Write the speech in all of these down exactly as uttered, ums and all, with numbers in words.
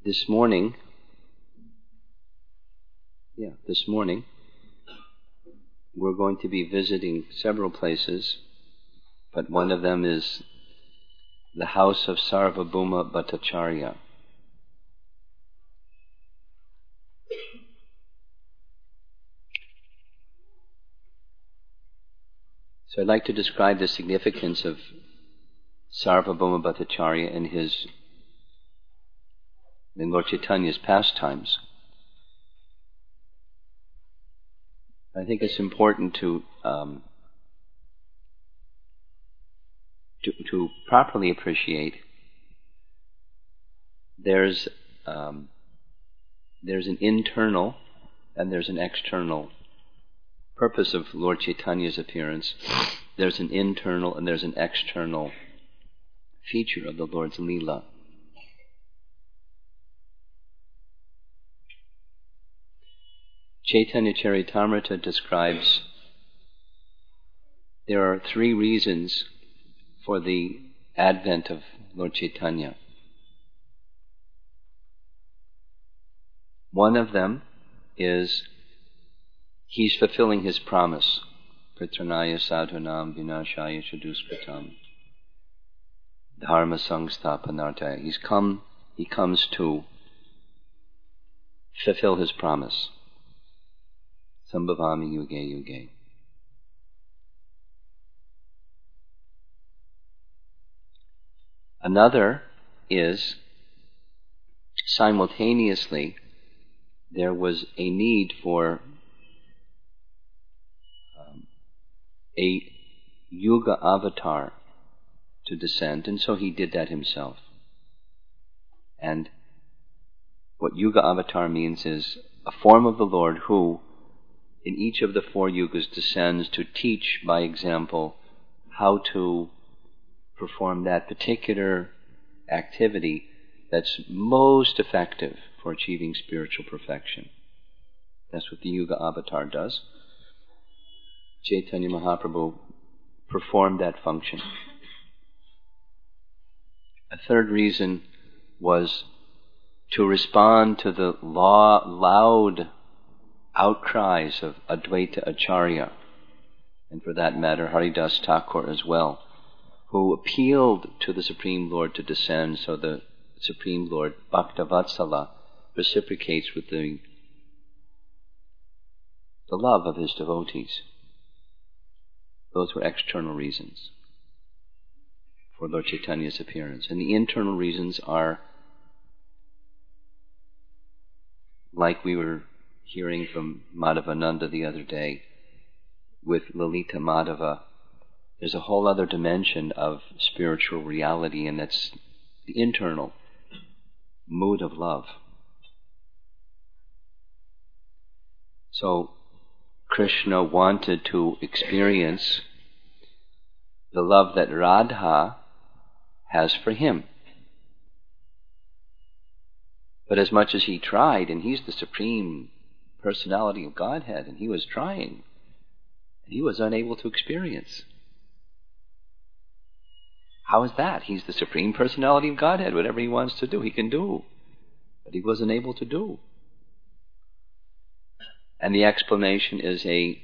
This morning, yeah, this morning, we're going to be visiting several places, but one of them is the house of Sarvabhauma Bhattacharya. So I'd like to describe the significance of Sarvabhauma Bhattacharya in his, in Lord Chaitanya's pastimes. I think it's important to um, to, to properly appreciate there's um, there's an internal and there's an external purpose of Lord Chaitanya's appearance. There's an internal and there's an external feature of the Lord's Leela. Chaitanya Charitamrita describes there are three reasons for the advent of Lord Chaitanya. One of them is he's fulfilling his promise, Pritranaya sadhunam vinashaya shaduskritam dharma sangsthapanartaya. He's come, he comes to fulfill his promise. Sambhavami yuge yuge. Another is simultaneously there was a need for um, a Yuga avatar to descend, and so he did that himself. And what Yuga avatar means is a form of the Lord who, in each of the four yugas, descends to teach by example how to perform that particular activity that's most effective for achieving spiritual perfection. That's what the Yuga avatar does. Chaitanya Mahaprabhu performed that function. A third reason was to respond to the law, loud outcries of Advaita Acharya, and for that matter Haridas Thakur as well, who appealed to the Supreme Lord to descend, so the Supreme Lord, Bhaktavatsala, reciprocates with the, the love of his devotees. Those were external reasons for Lord Chaitanya's appearance. And the internal reasons are, like we were hearing from Madhavananda the other day, with Lalita Madhava, there's a whole other dimension of spiritual reality, and that's the internal mood of love. So Krishna wanted to experience the love that Radha has for him. But as much as he tried, and he's the supreme personality of Godhead, and he was trying, and he was unable to experience. How is that? He's the supreme personality of Godhead. Whatever he wants to do, he can do. But he wasn't able to do. And the explanation is a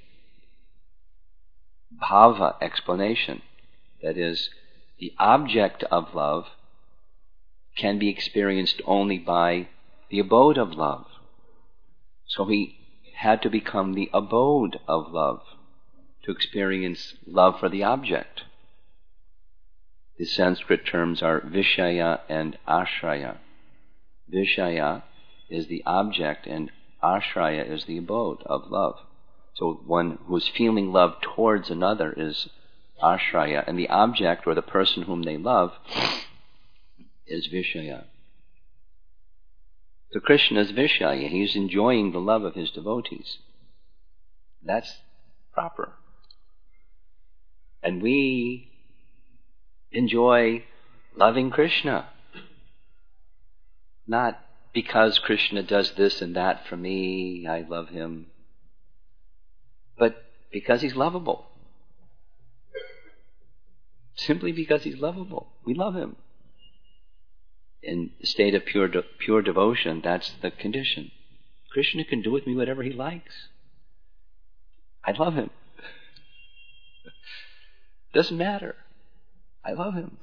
bhava explanation. That is, the object of love can be experienced only by the abode of love. So he had to become the abode of love to experience love for the object. The Sanskrit terms are Vishaya and Ashraya. Vishaya is the object and Ashraya is the abode of love. So one who's feeling love towards another is Ashraya, and the object or the person whom they love is Vishaya. So Krishna is Vishaya. He's enjoying the love of his devotees. That's proper. And we enjoy loving Krishna. Not because Krishna does this and that for me, I love him. But because he's lovable. Simply because he's lovable. We love him. in a state of pure de- pure devotion, that's the condition. Krishna can do with me whatever he likes. I love him. Doesn't matter. I love him.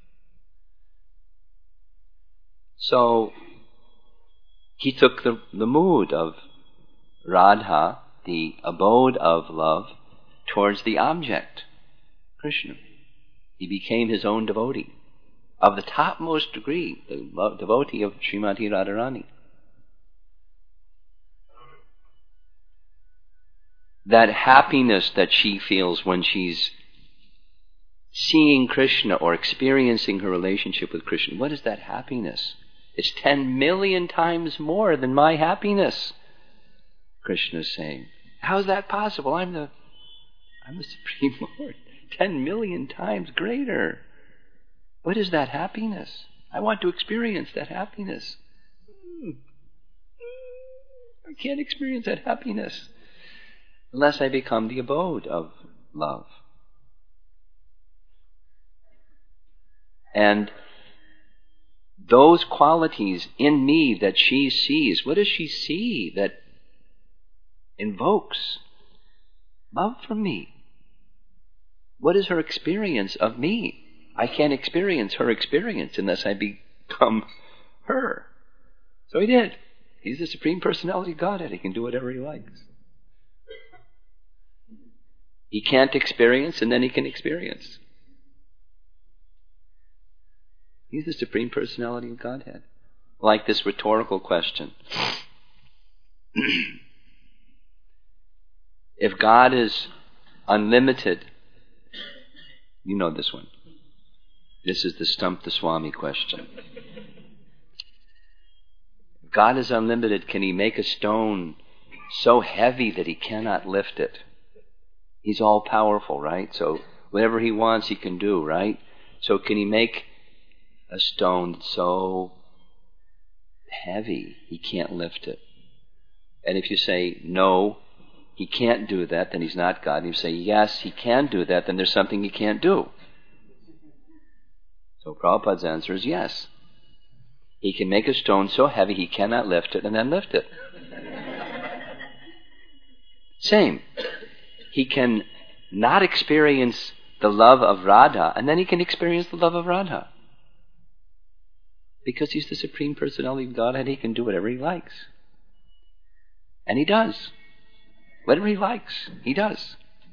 So he took the, the mood of Radha, the abode of love, towards the object, Krishna. He became his own devotee, of the topmost degree, the love, devotee of Srimati Radharani. That happiness that she feels when she's seeing Krishna or experiencing her relationship with Krishna, what is that happiness? It's ten million times more than my happiness, Krishna is saying. How is that possible? I'm the, I'm the Supreme Lord. Ten million times greater. What is that happiness? I want to experience that happiness. I can't experience that happiness unless I become the abode of love. And those qualities in me that she sees, what does she see that invokes love from me? What is her experience of me? I can't experience her experience unless I become her. So he did. He's the Supreme Personality of Godhead. He can do whatever he likes. He can't experience, and then he can experience. He's the Supreme Personality of Godhead. Like this rhetorical question. If God is unlimited, you know this one. This is the Stump the Swami question. If God is unlimited, can he make a stone so heavy that he cannot lift it? He's all powerful, right? So whatever he wants, he can do, right? So can he make a stone so heavy he can't lift it? And if you say, no, he can't do that, then he's not God. And you say, yes, he can do that, then there's something he can't do. So Prabhupada's answer is yes. He can make a stone so heavy he cannot lift it and then lift it. Same. He can not experience the love of Radha and then he can experience the love of Radha. Because he's the Supreme Personality of Godhead, he can do whatever he likes. And he does. Whatever he likes, he does.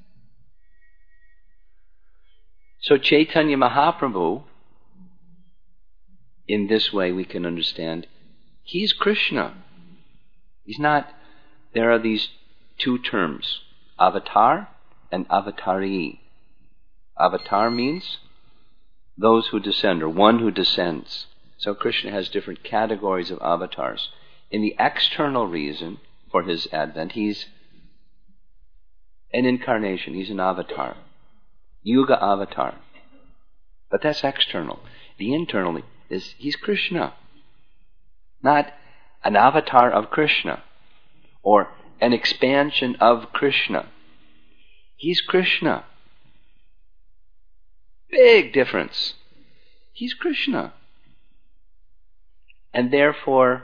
So Chaitanya Mahaprabhu, in this way we can understand, he's Krishna. He's not, there are these two terms, avatar and avatari. Avatar means those who descend, or one who descends. So Krishna has different categories of avatars. In the external reason for his advent, he's an incarnation, he's an avatar. Yuga avatar. But that's external. The internal is he's Krishna. Not an avatar of Krishna or an expansion of Krishna. He's Krishna. Big difference. He's Krishna. And therefore,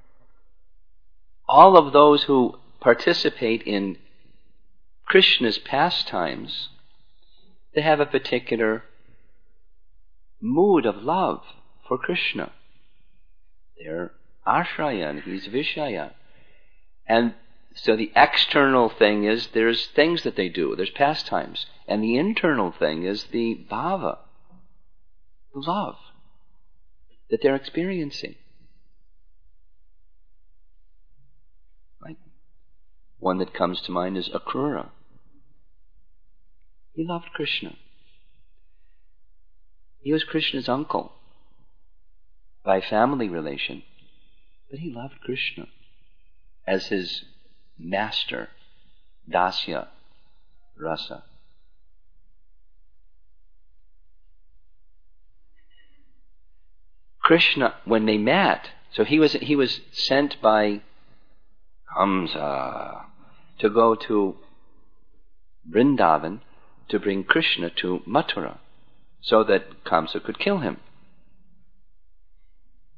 all of those who participate in Krishna's pastimes, they have a particular mood of love for Krishna. They're ashraya and he's vishaya. And so the external thing is there's things that they do, there's pastimes. And the internal thing is the bhava, the love that they're experiencing. Like one that comes to mind is Akrura. He loved Krishna. He was Krishna's uncle by family relation, but he loved Krishna as his master, dasya, rasa. Krishna, when they met, so he was he was sent by Kamsa to go to Vrindavan to bring Krishna to Mathura so that Kamsa could kill him.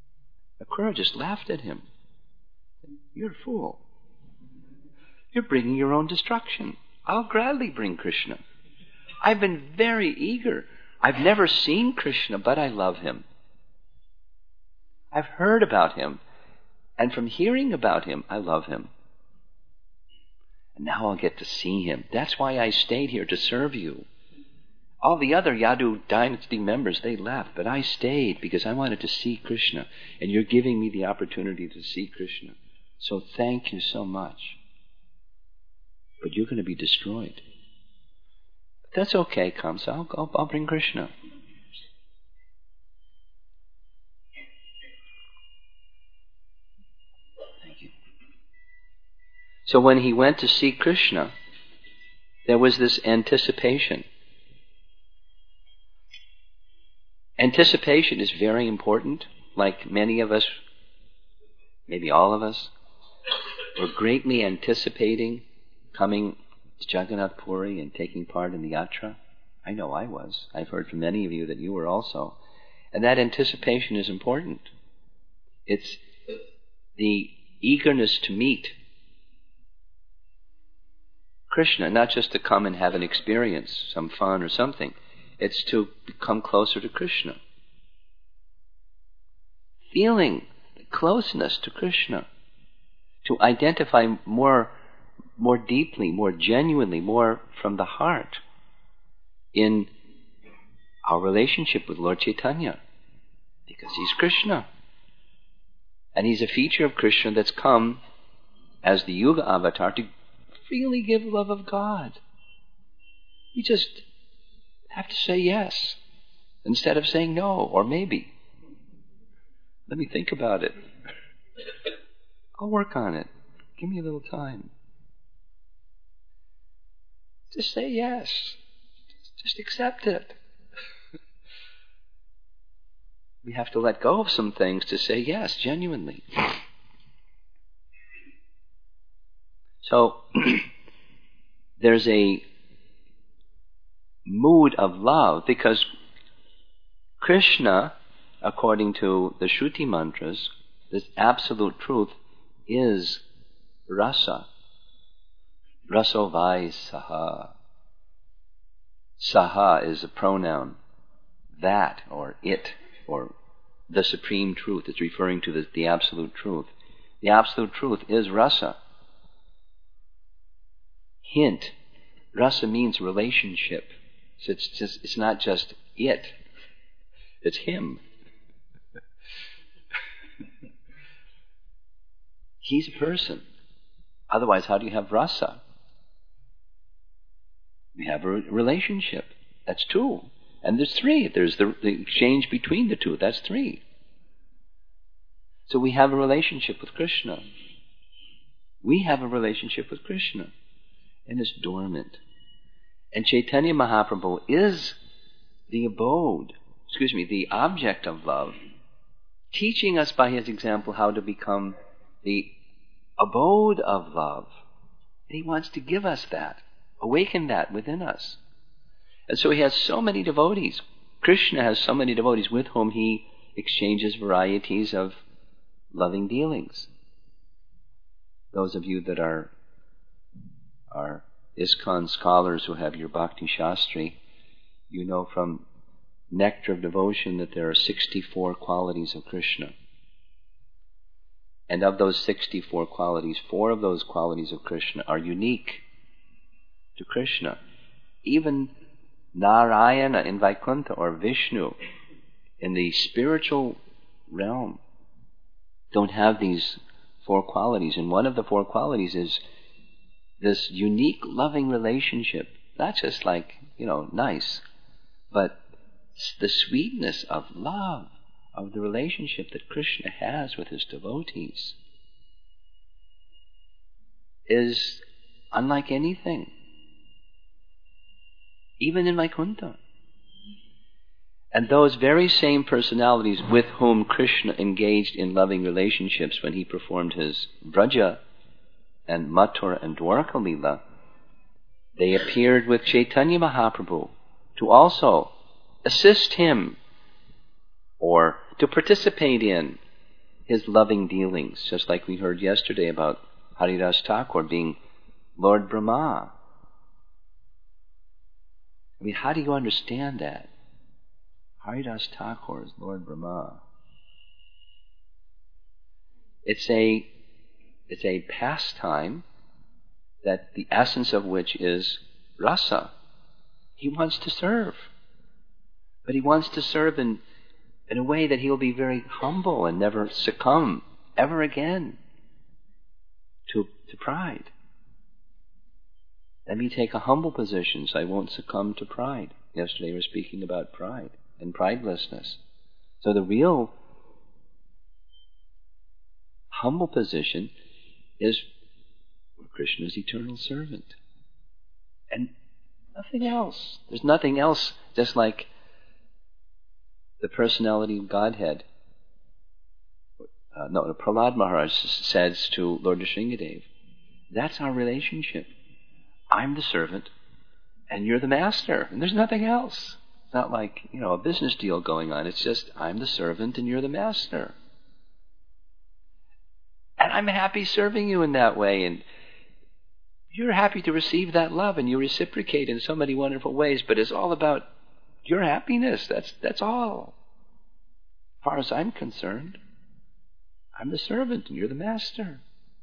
Akrura just laughed at him. You're a fool. You're bringing your own destruction. I'll gladly bring Krishna. I've been very eager. I've never seen Krishna, but I love him. I've heard about him, and from hearing about him, I love him. And now I'll get to see him. That's why I stayed here, to serve you. All the other Yadu dynasty members, they left, but I stayed because I wanted to see Krishna, and you're giving me the opportunity to see Krishna. So thank you so much. But you're going to be destroyed. But that's okay, Kamsa. I'll, I'll, I'll bring Krishna. Thank you. So when he went to see Krishna, there was this anticipation. Anticipation is very important. Like many of us, maybe all of us, were greatly anticipating coming to Jagannath Puri and taking part in the yatra. I know I was. I've heard from many of you that you were also. And that anticipation is important. It's the eagerness to meet Krishna, not just to come and have an experience, some fun or something. It's to become closer to Krishna. Feeling the closeness to Krishna. To identify more, more deeply, more genuinely, more from the heart in our relationship with Lord Chaitanya. Because he's Krishna. And he's a feature of Krishna that's come as the Yuga avatar to freely give love of God. We just have to say yes instead of saying no or maybe. Let me think about it. I'll work on it. Give me a little time. Just say yes. Just accept it. We have to let go of some things to say yes, genuinely. So, there's a mood of love because Krishna, according to the Shruti mantras, this absolute truth is rasa. Raso vai saha. Saha is a pronoun. That, or it, or the supreme truth. It's referring to the, the absolute truth. The absolute truth is rasa. Hint, rasa means relationship. So it's just, it's not just it. It's him. He's a person. Otherwise, how do you have rasa? We have a relationship. That's two. And there's three. There's the, the exchange between the two. That's three. So we have a relationship with Krishna. We have a relationship with Krishna. And it's dormant. And Chaitanya Mahaprabhu is the abode, excuse me, the object of love, teaching us by his example how to become the abode of love. And he wants to give us that, awaken that within us. And so he has so many devotees. Krishna has so many devotees with whom he exchanges varieties of loving dealings. Those of you that are are ISKCON scholars who have your Bhakti Shastri, you know from Nectar of Devotion that there are sixty-four qualities of Krishna. And of those sixty-four qualities, four of those qualities of Krishna are unique to Krishna. Even Narayana in Vaikuntha or Vishnu in the spiritual realm don't have these four qualities. And one of the four qualities is this unique loving relationship. Not just like, you know, nice, but the sweetness of love, of the relationship that Krishna has with his devotees is unlike anything. Even in Vaikuntha. And those very same personalities with whom Krishna engaged in loving relationships when he performed his Vraja and Mathura and Dwarka Leela, they appeared with Chaitanya Mahaprabhu to also assist him or to participate in his loving dealings, just like we heard yesterday about Haridas Thakur being Lord Brahma. I mean, how do you understand that? Haridas Thakur is Lord Brahma. It's a, it's a pastime that the essence of which is rasa. He wants to serve. But he wants to serve in, in a way that he'll be very humble and never succumb ever again to, to pride. Let me take a humble position so I won't succumb to pride. Yesterday we were speaking about pride and pridelessness. So the real humble position is Krishna's eternal servant. And nothing else. There's nothing else, just like the personality of Godhead. Uh, no, Prahlad Maharaj says to Lord Nrsingadev, that's our relationship. I'm the servant, and you're the master, and there's nothing else. It's not like, you know, a business deal going on. It's just, I'm the servant, and you're the master. And I'm happy serving you in that way, and you're happy to receive that love, and you reciprocate in so many wonderful ways, but it's all about your happiness. That's that's all. As far as I'm concerned, I'm the servant, and you're the master.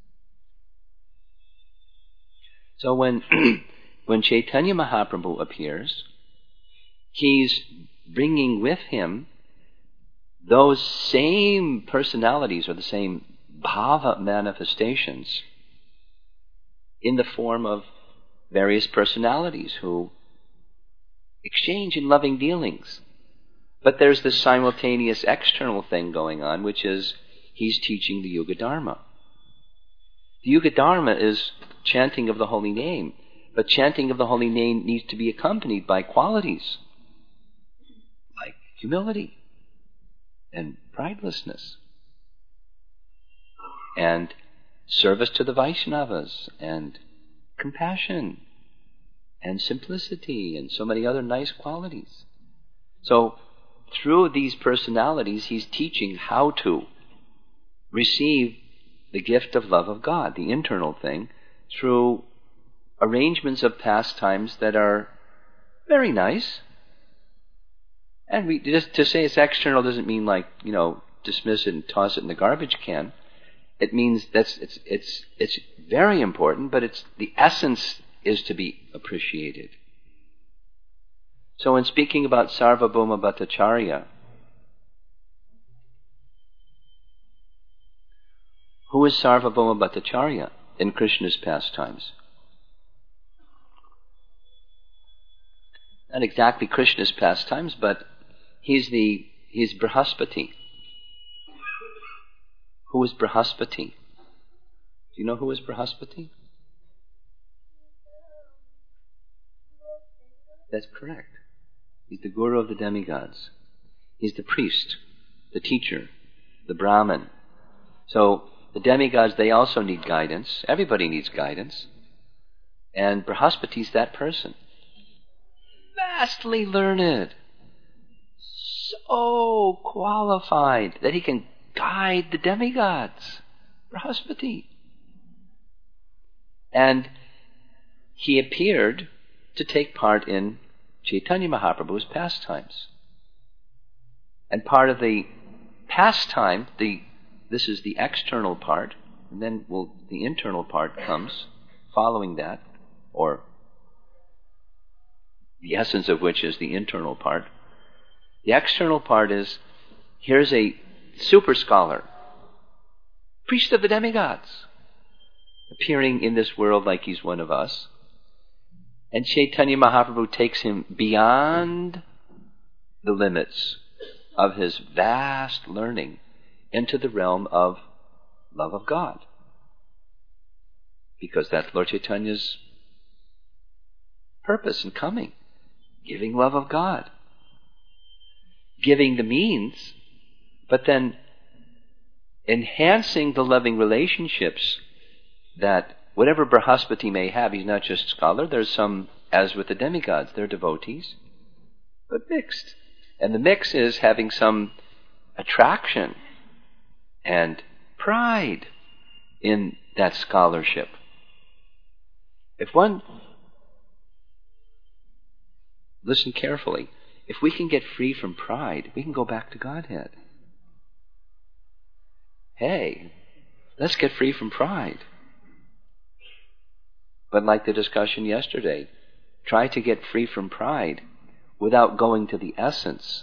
So when when Chaitanya Mahaprabhu appears, he's bringing with him those same personalities or the same bhava manifestations in the form of various personalities who exchange in loving dealings. But there's this simultaneous external thing going on, which is he's teaching the Yuga Dharma. The Yuga Dharma is chanting of the holy name, but chanting of the holy name needs to be accompanied by qualities like humility and pridelessness and service to the Vaishnavas and compassion and simplicity and so many other nice qualities. So through these personalities, he's teaching how to receive the gift of love of God, the internal thing, through arrangements of pastimes that are very nice. And we just to say it's external doesn't mean like, you know, dismiss it and toss it in the garbage can. It means that's it's it's it's very important, but it's the essence is to be appreciated. So in speaking about Sarvabhauma Bhattacharya, who is Sarvabhauma Bhattacharya in Krishna's pastimes? Not exactly Krishna's pastimes, but he's the he's Brihaspati. Who is Brihaspati? Do you know who is Brihaspati? That's correct. He's the guru of the demigods. He's the priest, the teacher, the Brahmin. So the demigods, they also need guidance. Everybody needs guidance. And Brihaspati's that person. Vastly learned. So qualified that he can guide the demigods. Brihaspati. And he appeared to take part in Chaitanya Mahaprabhu's pastimes. And part of the pastime, the this is the external part, and then we'll, the internal part comes following that, or the essence of which is the internal part. The external part is, here's a super scholar, priest of the demigods, appearing in this world like he's one of us. And Chaitanya Mahaprabhu takes him beyond the limits of his vast learning into the realm of love of God. Because that's Lord Chaitanya's purpose in coming. Giving love of God. Giving the means, but then enhancing the loving relationships that whatever Brihaspati may have, he's not just scholar, there's some, as with the demigods, they're devotees, but mixed. And the mix is having some attraction and pride in that scholarship. If one, listen carefully, if we can get free from pride, we can go back to Godhead. Hey, let's get free from pride. But like the discussion yesterday, try to get free from pride without going to the essence.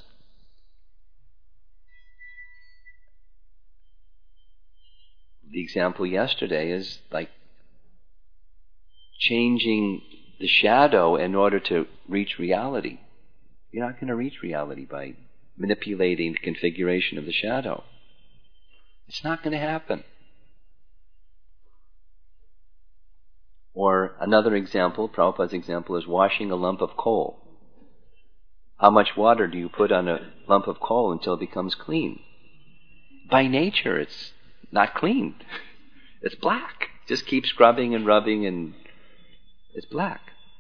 The example yesterday is like changing the shadow in order to reach reality. You're not going to reach reality by manipulating the configuration of the shadow. It's not going to happen. Or another example, Prabhupada's example, is washing a lump of coal. How much water do you put on a lump of coal until it becomes clean? By nature, it's not clean. It's black. Just keep scrubbing and rubbing and it's black.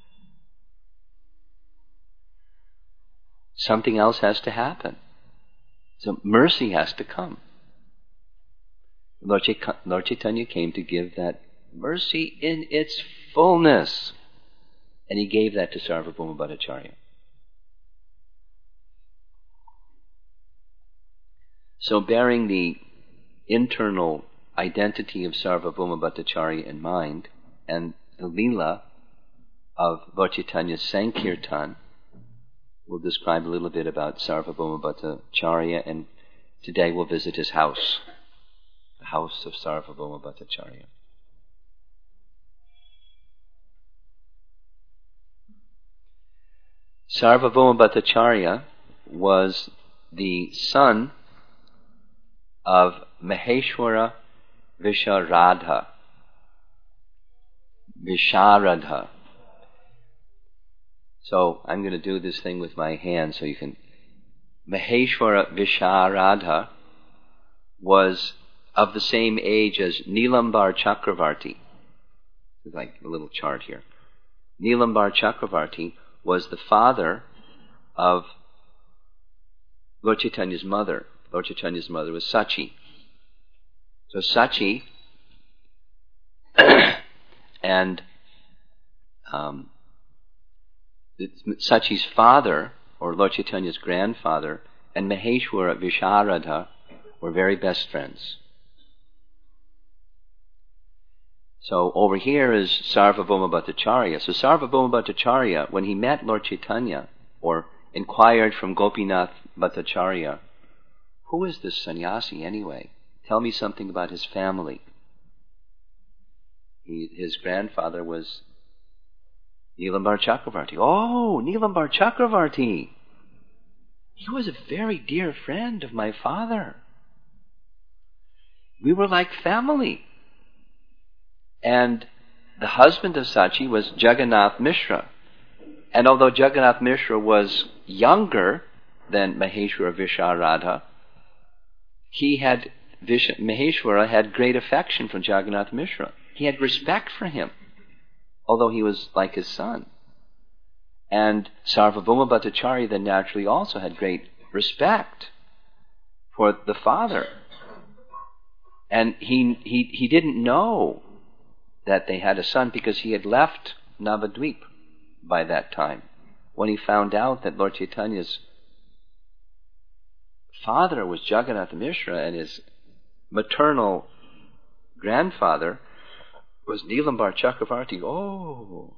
Something else has to happen. So mercy has to come. Lord Chaitanya came to give that mercy in its fullness. And he gave that to Sarvabhauma Bhattacharya. So bearing the internal identity of Sarvabhauma Bhattacharya in mind, and the Leela of Lord Chaitanya's Sankirtan, we'll describe a little bit about Sarvabhauma Bhattacharya, and today we'll visit his house, the house of Sarvabhauma Bhattacharya. Sarvabhauma Bhattacharya was the son of Maheshwara Visharadha. Visharadha. So I'm going to do this thing with my hand so you can... Maheshwara Visharadha was of the same age as Nilambar Chakravarti. There's like a little chart here. Nilambar Chakravarti was the father of Lord Chaitanya's mother. Lord Chaitanya's mother was Sachi. So Sachi and um, Sachi's father, or Lord Chaitanya's grandfather, and Maheshwara Visharadha were very best friends. So over here is Sarvabhauma Bhattacharya. So Sarvabhauma Bhattacharya, when he met Lord Chaitanya, or inquired from Gopinath Bhattacharya, who is this sannyasi anyway? Tell me something about his family. He, his grandfather was Nilambar Chakravarti. Oh, Nilambar Chakravarti! He was a very dear friend of my father. We were like family. And the husband of Sachi was Jagannath Mishra. And although Jagannath Mishra was younger than Maheshwara Visharadha, he had, Vish- Maheshwara had great affection for Jagannath Mishra. He had respect for him, although he was like his son. And Sarvabhauma Bhattacharya then naturally also had great respect for the father. And he, he, he didn't know that they had a son because he had left Navadvip by that time. When he found out that Lord Chaitanya's father was Jagannath Mishra and his maternal grandfather was Nilambar Chakravarti. Oh!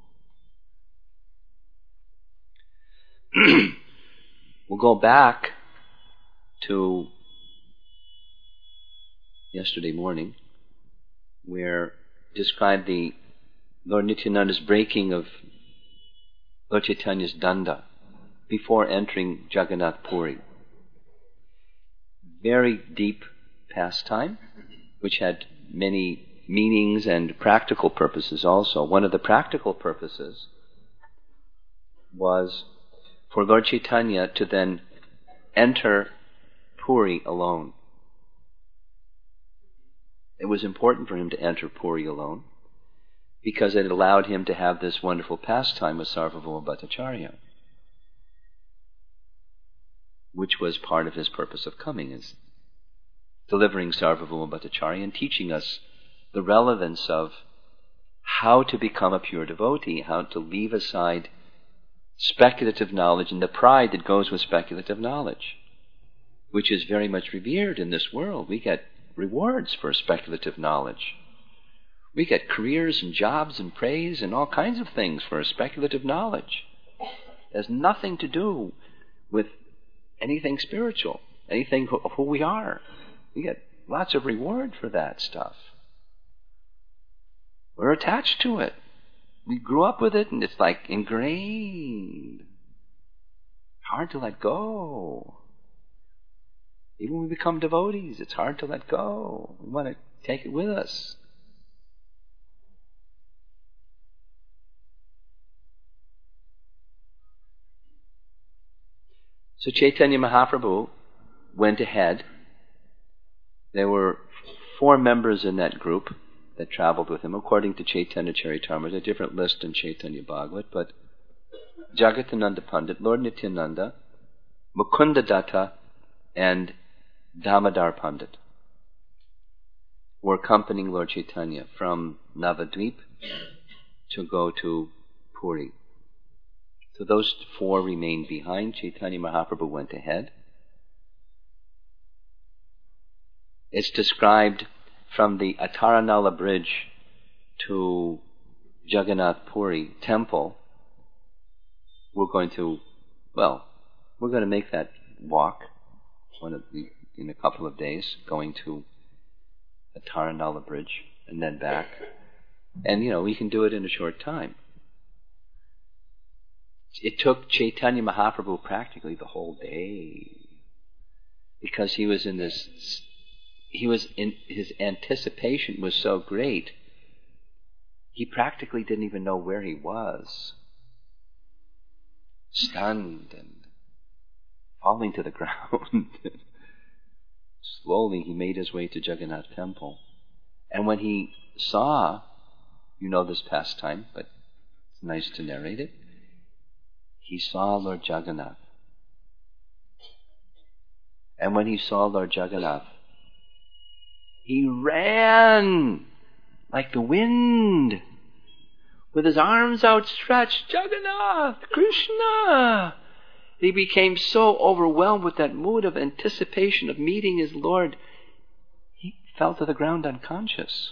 We'll go back to yesterday morning, where described the Lord Nityananda's breaking of Lord Chaitanya's danda before entering Jagannath Puri. Very deep pastime, which had many meanings and practical purposes also. One of the practical purposes was for Lord Chaitanya to then enter Puri alone. It was important for him to enter Puri alone because it allowed him to have this wonderful pastime with Sarvabhauma Bhattacharya, which was part of his purpose of coming. Is delivering Sarvabhauma Bhattacharya and teaching us the relevance of how to become a pure devotee, how to leave aside speculative knowledge and the pride that goes with speculative knowledge, which is very much revered in this world. We get rewards for speculative knowledge. We get careers and jobs and praise and all kinds of things for speculative knowledge. It has nothing to do with anything spiritual, anything of who we are. We get lots of reward for that stuff. We're attached to it. We grew up with it and it's like ingrained. Hard to let go. Even when we become devotees, it's hard to let go. We want to take it with us. So Chaitanya Mahaprabhu went ahead. There were four members in that group that traveled with him, according to Chaitanya Charitamrita, a different list than Chaitanya Bhagavat, but Jagatananda Pandit, Lord Nityananda, Mukunda Datta, and Damodar Pandit were accompanying Lord Chaitanya from Navadvip to go to Puri. So those four remained behind. Chaitanya Mahaprabhu went ahead. It's described from the Ataranala bridge to Jagannath Puri temple. We're going to, well, we're going to make that walk one of the, in a couple of days, going to Ataranala bridge and then back. And, you know, we can do it in a short time. It took Chaitanya Mahaprabhu practically the whole day because he was in this, he was in, his anticipation was so great, he practically didn't even know where he was. Stunned and falling to the ground. Slowly he made his way to Jagannath Temple. And when he saw, you know this pastime, but it's nice to narrate it, he saw Lord Jagannath. And when he saw Lord Jagannath, he ran like the wind with his arms outstretched. Jagannath, Krishna! He became so overwhelmed with that mood of anticipation of meeting his Lord, he fell to the ground unconscious.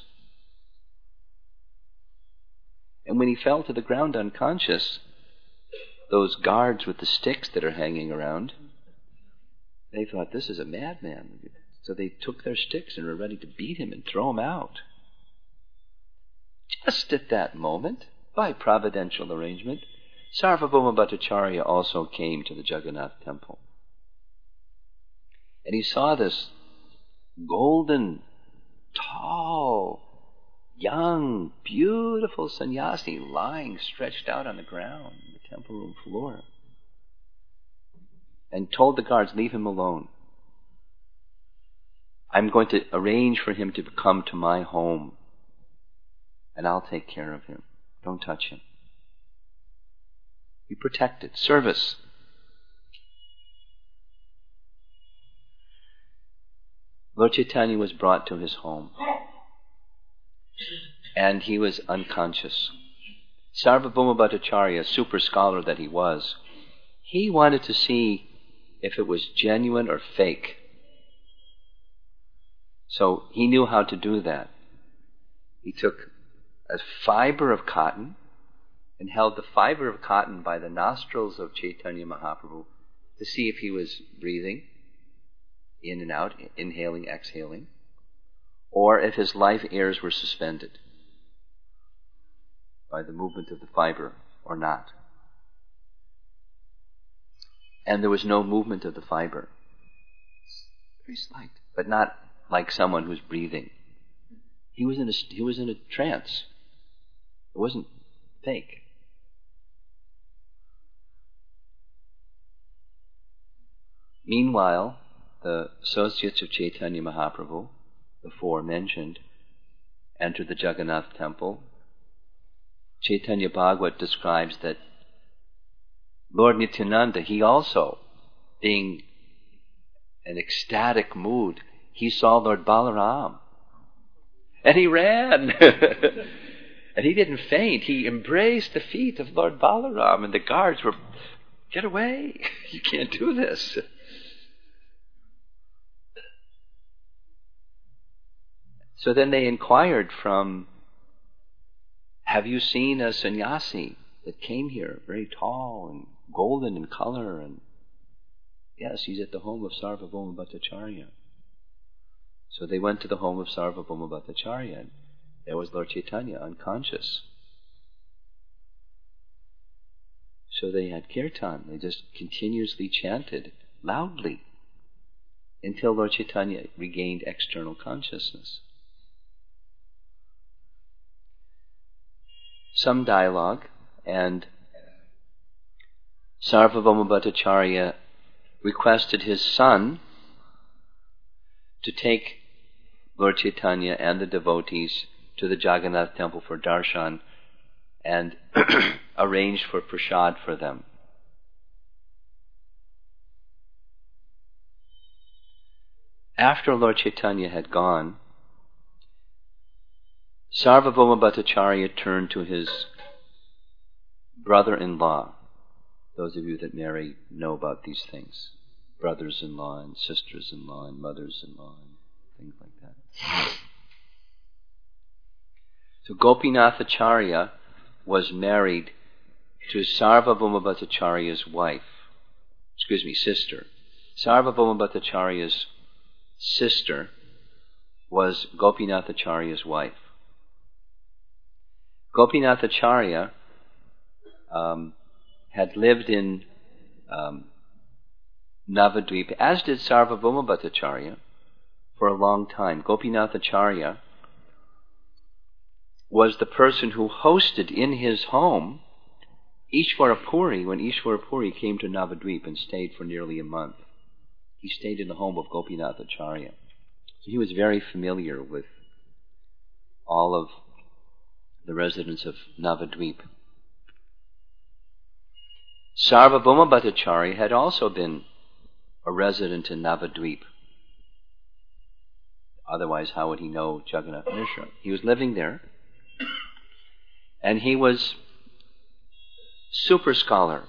And when he fell to the ground unconscious, those guards with the sticks that are hanging around, they thought, this is a madman. So they took their sticks and were ready to beat him and throw him out. Just at that moment, by providential arrangement, Sarvabhauma Bhattacharya also came to the Jagannath temple. And he saw this golden, tall, young, beautiful sannyasi lying stretched out on the ground on the temple room floor, and told the guards, leave him alone. I'm going to arrange for him to come to my home, and I'll take care of him. Don't touch him. Be protected. Service. Lord Chaitanya was brought to his home, and he was unconscious. Sarvabhauma Bhattacharya, super scholar that he was, he wanted to see if it was genuine or fake. So he knew how to do that. He took a fiber of cotton and held the fiber of cotton by the nostrils of Chaitanya Mahaprabhu to see if he was breathing in and out, inhaling, exhaling, or if his life airs were suspended by the movement of the fiber or not. And there was no movement of the fiber. Very slight, but not like someone who's breathing. He was in a, he was in a trance. It wasn't fake. Meanwhile, the associates of Chaitanya Mahaprabhu, the four mentioned, entered the Jagannath temple. Chaitanya Bhagavat describes that Lord Nityananda, he also, being an ecstatic mood, he saw Lord Balaram. And he ran. And he didn't faint. He embraced the feet of Lord Balaram. And the guards were, get away. You can't do this. So then they inquired from, have you seen a sannyasi that came here, very tall and golden in color? And yes, he's at the home of Sarvabhauma Bhattacharya. So they went to the home of Sarvabhauma Bhattacharya, and there was Lord Chaitanya, unconscious. So they had kirtan. They just continuously chanted loudly until Lord Chaitanya regained external consciousness. Some dialogue, and Sarvabhauma Bhattacharya requested his son to take Lord Chaitanya and the devotees to the Jagannath temple for darshan and arranged for prasad for them. After Lord Chaitanya had gone, Sarvabhauma Bhattacharya turned to his brother-in-law. Those of you that marry know about these things. Brothers-in-law and sisters-in-law and mothers-in-law and things like that. So Gopinathacharya was married to Sarvabhauma Bhattacharya's wife. Excuse me, sister. Sarvabhauma Bhattacharya's sister was Gopinathacharya's wife. Gopinathacharya um, had lived in um, Navadvipa, as did Sarvabhauma Bhattacharya, for a long time. Gopinathacharya was the person who hosted in his home Ishwarapuri when Ishwarapuri came to Navadvipa and stayed for nearly a month. He stayed in the home of Gopinathacharya. So he was very familiar with all of the residents of Navadvipa. Sarvabhauma Bhattacharya had also been a resident in Navadvipa. Otherwise, how would he know Jagannath Mishra? He was living there, and he was super scholar.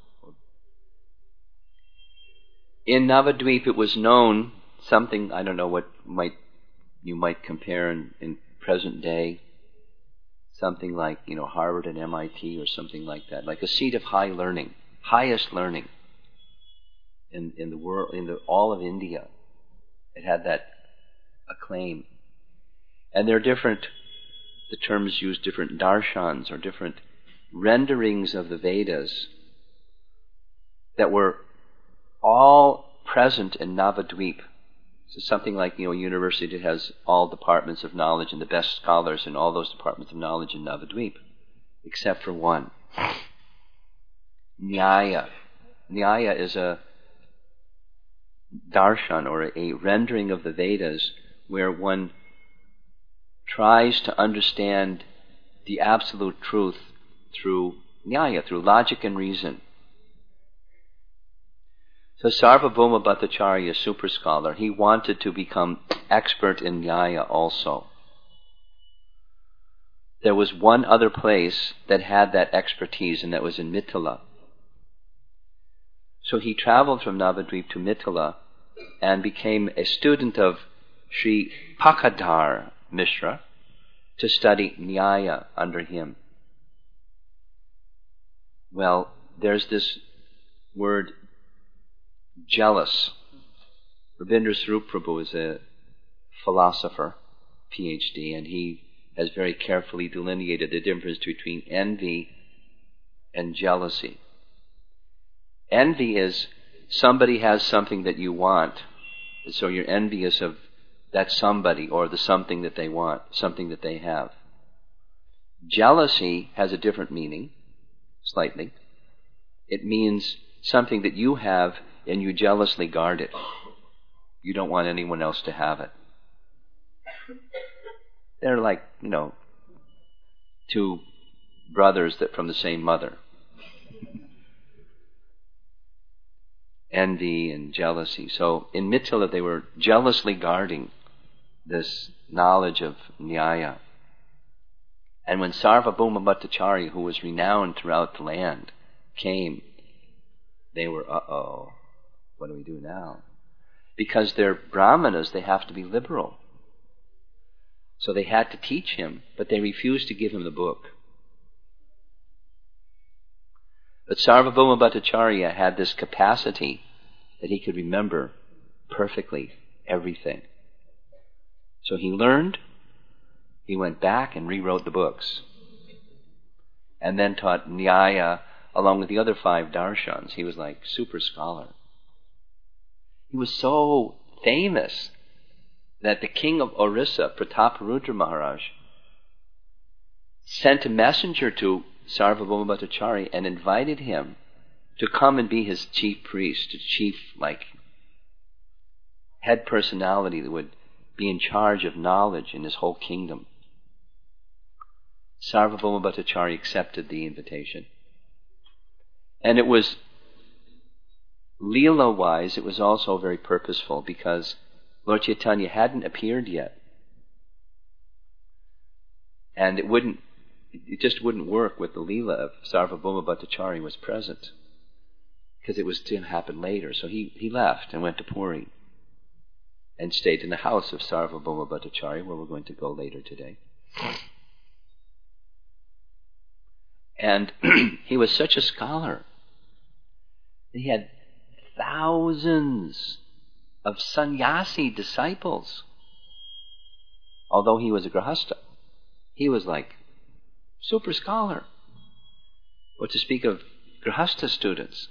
In Navadvipa, it was known, something, I don't know what might you might compare in, in present day, something like, you know, Harvard and M I T or something like that, like a seat of high learning, highest learning in, in the world, in the, all of India. It had that acclaim. And there are different, the terms used, different darshans or different renderings of the Vedas that were all present in Navadvipa. So something like, you know, a university that has all departments of knowledge and the best scholars in all those departments of knowledge in Navadvipa, except for one. Nyaya. Nyaya is a darshan or a, a rendering of the Vedas where one tries to understand the absolute truth through nyaya, through logic and reason. So Sarvabhauma Bhattacharya, super scholar, he wanted to become expert in nyaya also. There was one other place that had that expertise, and that was in Mithila. So he traveled from Navadvipa to Mithila and became a student of Sri Pakadhar Mishra to study nyaya under him. Well, there's this word jealous. Rabindra Swarup Prabhu is a philosopher, P H D, and he has very carefully delineated the difference between envy and jealousy. Envy is somebody has something that you want, and so you're envious of that somebody or the something that they want, something that they have. Jealousy has a different meaning, slightly. It means something that you have and you jealously guard it. You don't want anyone else to have it. They're like, you know, two brothers that from the same mother. envy and jealousy. So in Mithila they were jealously guarding this knowledge of Nyaya. And when Sarvabhauma Bhattacharya, who was renowned throughout the land, came, they were, uh-oh, what do we do now? Because they're brahmanas, they have to be liberal. So they had to teach him, but they refused to give him the book. But Sarvabhauma Bhattacharya had this capacity that he could remember perfectly everything. So he learned, he went back and rewrote the books, and then taught Nyaya along with the other five darshans. He was like super scholar. He was so famous that the king of Orissa, Prataparudra Maharaj, sent a messenger to Sarvabhauma Bhattacharya and invited him to come and be his chief priest, his chief, like, head personality that would be in charge of knowledge in his whole kingdom. Sarvabhauma Bhattacharya accepted the invitation. And it was, Leela-wise, it was also very purposeful because Lord Chaitanya hadn't appeared yet. And it wouldn't, it just wouldn't work with the Leela if Sarvabhauma Bhattacharya was present, because it was to happen later. So he, he left and went to Puri and stayed in the house of Sarvabhauma Bhattacharya, where we're going to go later today. And he was such a scholar. He had thousands of sannyasi disciples. Although he was a grahastha, he was like super scholar. What to speak of grahastha students.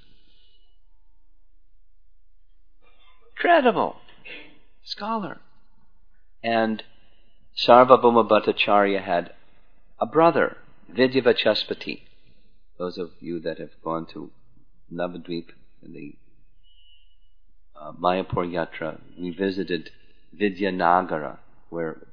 Incredible scholar. And Sarvabhauma Bhattacharya had a brother, Vidyavachaspati. Those of you that have gone to Navadvip in the uh, Mayapur Yatra, we visited Vidyanagara, where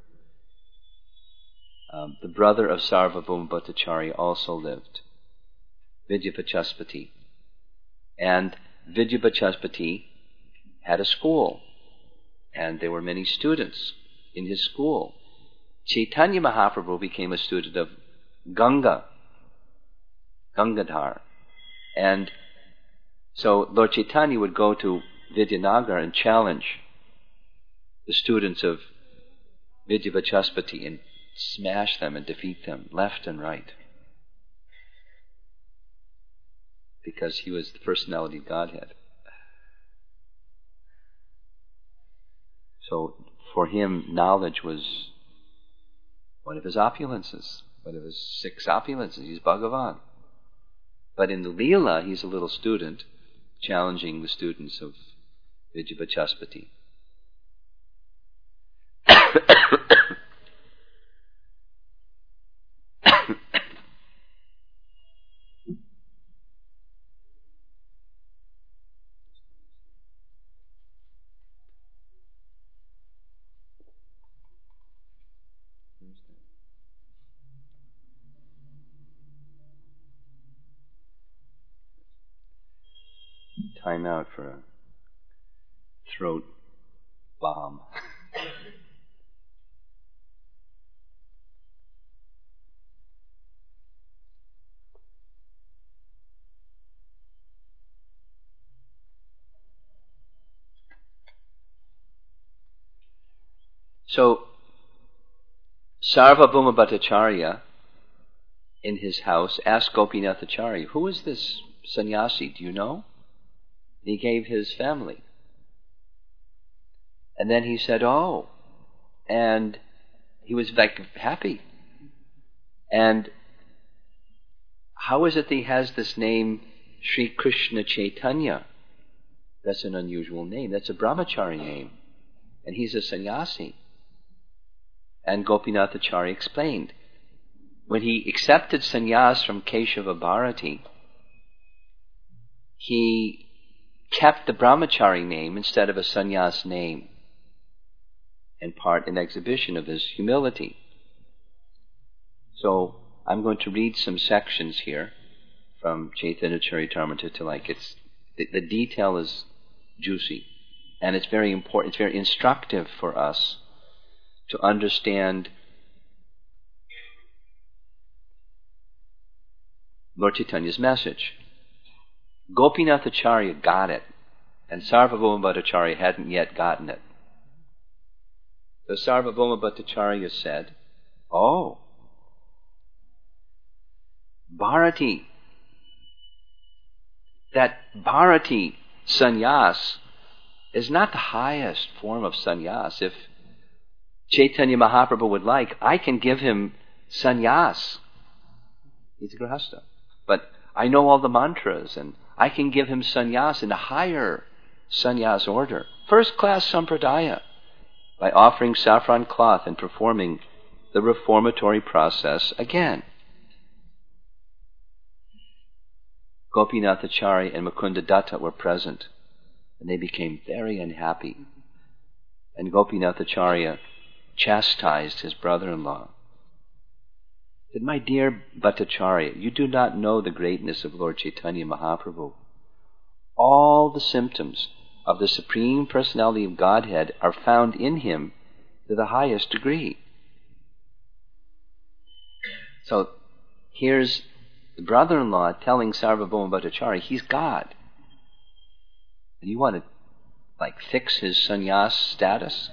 um, the brother of Sarvabhauma Bhattacharya also lived, Vidyavachaspati. And Vidyavachaspati had a school, and there were many students in his school. Chaitanya Mahaprabhu became a student of Ganga, Gangadhar. And so Lord Chaitanya would go to Vidyanagar and challenge the students of Vidyavachaspati and smash them and defeat them left and right. Because he was the personality of Godhead. So for him, knowledge was one of his opulences, one of his six opulences. He's Bhagavan. But in the Leela, he's a little student challenging the students of Vidyavachaspati. Time out for a throat bomb. So, Sarvabhauma Bhattacharya, in his house, asked Gopinathacharya, who is this sannyasi, do you know? He gave his family. And then he said, oh. And he was like happy. And how is it that he has this name, Sri Krishna Chaitanya? That's an unusual name. That's a brahmachari name. And he's a sannyasi. And Gopinathacharya explained, when he accepted sannyas from Keshava Bharati, he kept the brahmachari name instead of a sannyas name, in part an exhibition of his humility. So I'm going to read some sections here from Chaitanya Charitamrita to like it's the, the detail is juicy. And it's very important, it's very instructive for us to understand Lord Chaitanya's message. Gopinath Acharya got it, and Sarvabhauma Bhattacharya hadn't yet gotten it. So Sarvabhauma Bhattacharya said, "Oh, Bharati, that Bharati sannyas is not the highest form of sannyas. If Chaitanya Mahaprabhu would like, I can give him sannyas. He's a grihastha. But I know all the mantras, and I can give him sannyas in a higher sannyas order. First class sampradaya, by offering saffron cloth and performing the reformatory process again." Gopinath Acharya and Mukunda Datta were present, and they became very unhappy. And Gopinath Acharya chastised his brother-in-law. He said, "My dear Bhattacharya, you do not know the greatness of Lord Chaitanya Mahaprabhu. All the symptoms of the Supreme Personality of Godhead are found in him to the highest degree." So here's the brother-in-law telling Sarvabhauma Bhattacharya he's God. And you want to, like, fix his sannyas status?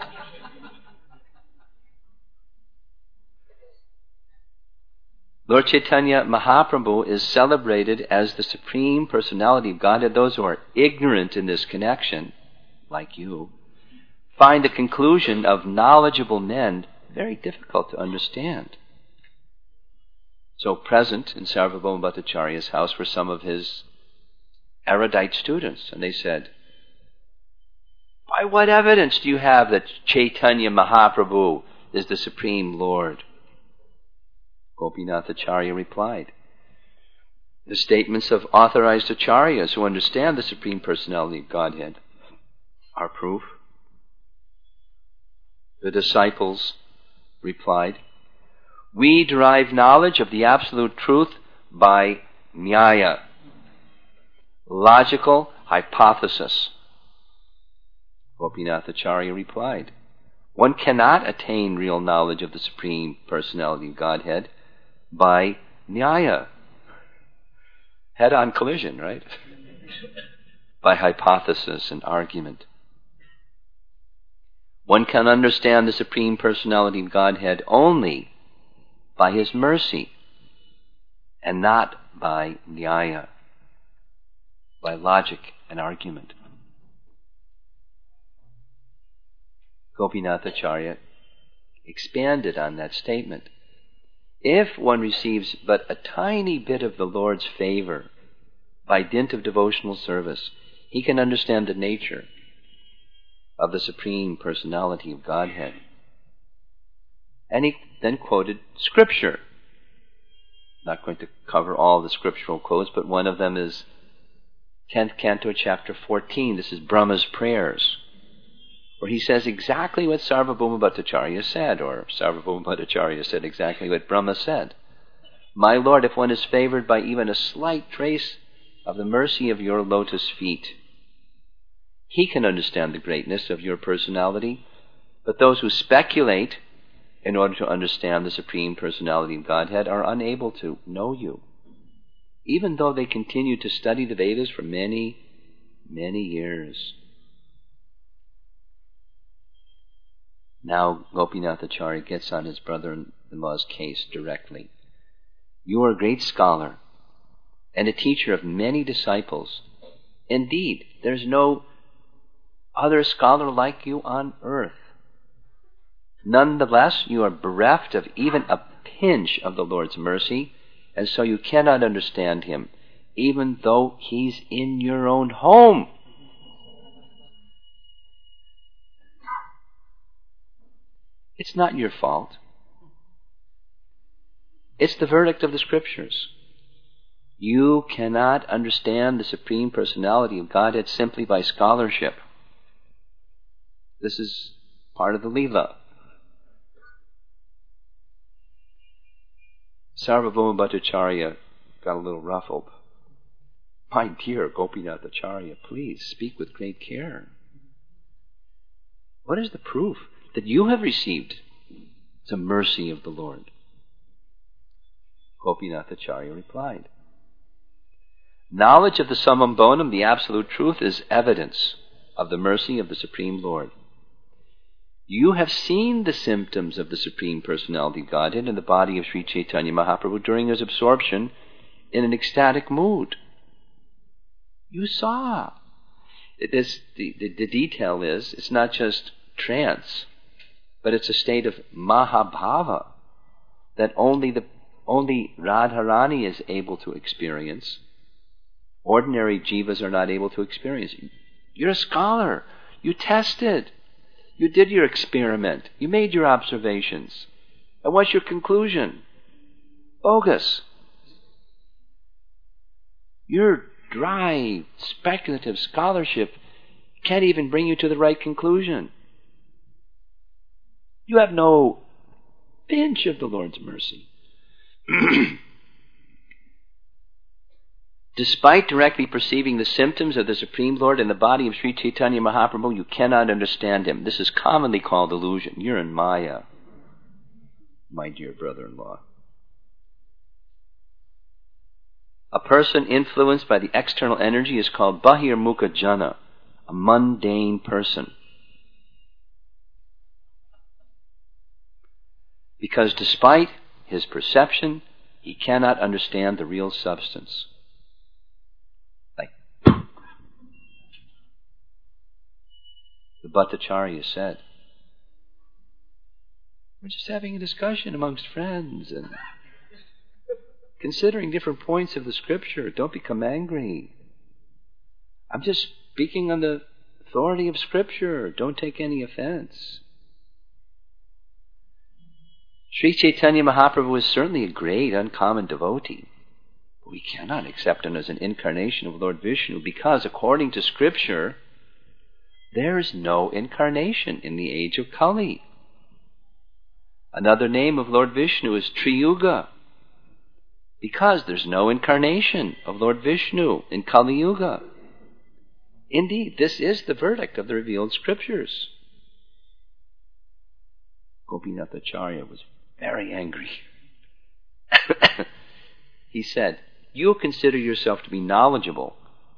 Lord Chaitanya Mahaprabhu is celebrated as the Supreme Personality of Godhead. Those who are ignorant in this connection, like you, find the conclusion of knowledgeable men very difficult to understand. So present in Sarvabhauma Bhattacharya's house were some of his erudite students, and they said, "By what evidence do you have that Chaitanya Mahaprabhu is the Supreme Lord?" Gopinath Acharya replied, "The statements of authorized acharyas who understand the Supreme Personality of Godhead are proof." The disciples replied, "We derive knowledge of the absolute truth by nyaya, logical hypothesis." Gopinath Acharya replied, "One cannot attain real knowledge of the Supreme Personality of Godhead by nyaya." Head-on collision, right? By hypothesis and argument. One can understand the Supreme Personality of Godhead only by his mercy, and not by nyaya, by logic and argument. Gopinath Acharya expanded on that statement. If one receives but a tiny bit of the Lord's favor by dint of devotional service, he can understand the nature of the Supreme Personality of Godhead. And he then quoted Scripture. Not going to cover all the scriptural quotes, but one of them is tenth Canto, Chapter fourteen. This is Brahma's Prayers, where he says exactly what Sarvabhauma Bhattacharya said, or Sarvabhauma Bhattacharya said exactly what Brahma said. "My Lord, if one is favored by even a slight trace of the mercy of your lotus feet, he can understand the greatness of your personality. But those who speculate in order to understand the Supreme Personality of Godhead are unable to know you, even though they continue to study the Vedas for many, many years." Now Gopinath Acharya gets on his brother-in-law's case directly. "You are a great scholar and a teacher of many disciples. Indeed, there's no other scholar like you on earth. Nonetheless, you are bereft of even a pinch of the Lord's mercy, and so you cannot understand him, even though he's in your own home." It's not your fault. It's the verdict of the Scriptures. You cannot understand the Supreme Personality of Godhead simply by scholarship. This is part of the Leela. Sarvabhauma Bhattacharya got a little ruffled. My dear Gopinath Acharya, please speak with great care. What is the proof that you have received the mercy of the Lord? Gopinath Acharya replied, knowledge of the summum bonum, the absolute truth, is evidence of the mercy of the Supreme Lord. You have seen the symptoms of the Supreme Personality of Godhead in the body of Sri Chaitanya Mahaprabhu during his absorption in an ecstatic mood. You saw. This, the, the, the detail is, it's not just trance, but it's a state of Mahabhava that only the only Radharani is able to experience. Ordinary jivas are not able to experience. You're a scholar. You tested. You did your experiment. You made your observations. And what's your conclusion? Bogus. Your dry, speculative scholarship can't even bring you to the right conclusion. You have no pinch of the Lord's mercy. Despite directly perceiving the symptoms of the Supreme Lord in the body of Sri Chaitanya Mahaprabhu, you cannot understand him. This is commonly called illusion. You're in Maya, my dear brother-in-law. A person influenced by the external energy is called Bahirmukha Jana, a mundane person. Because despite his perception, he cannot understand the real substance. Like the Bhattacharya said, we're just having a discussion amongst friends and considering different points of the scripture. Don't become angry. I'm just speaking on the authority of scripture. Don't take any offense. Sri Chaitanya Mahaprabhu is certainly a great, uncommon devotee. But we cannot accept him as an incarnation of Lord Vishnu because, according to scripture, there is no incarnation in the age of Kali. Another name of Lord Vishnu is Triyuga, because there's no incarnation of Lord Vishnu in Kali Yuga. Indeed, this is the verdict of the revealed scriptures. Gopinath Acharya was very angry. He said, you consider yourself to be knowledgeable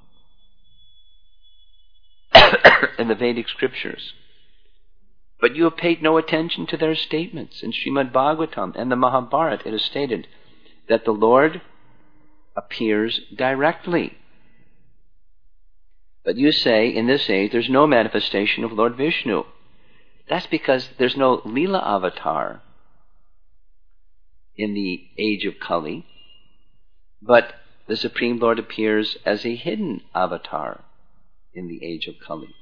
in the Vedic scriptures, but you have paid no attention to their statements. In Srimad Bhagavatam and the Mahabharata, it is stated that the Lord appears directly. But you say, in this age, there's no manifestation of Lord Vishnu. That's because there's no Leela avatar in the age of Kali, but the Supreme Lord appears as a hidden avatar in the age of Kali.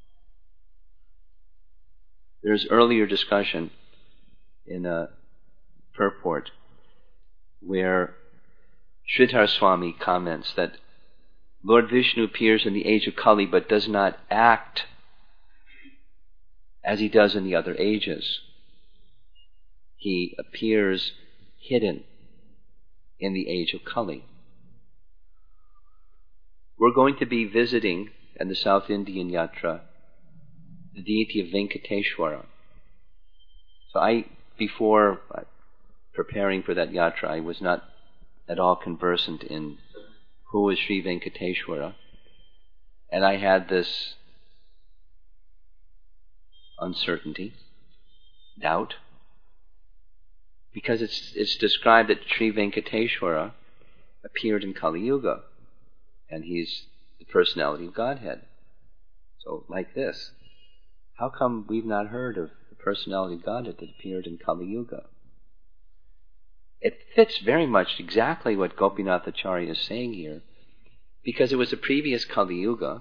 There's earlier discussion in a purport where Sridhar Swami comments that Lord Vishnu appears in the age of Kali but does not act as he does in the other ages. He appears hidden in the age of Kali. We're going to be visiting in the South Indian Yatra the deity of Venkateshwara. So I, before preparing for that yatra, I was not at all conversant in who was Sri Venkateshwara, and I had this uncertainty, doubt, because it's it's described that Sri Venkateshwara appeared in Kali Yuga, and he's the personality of Godhead. So, like this, how come we've not heard of the personality of Godhead that appeared in Kali Yuga? It fits very much exactly what Gopinath Acharya is saying here, because it was a previous Kali Yuga,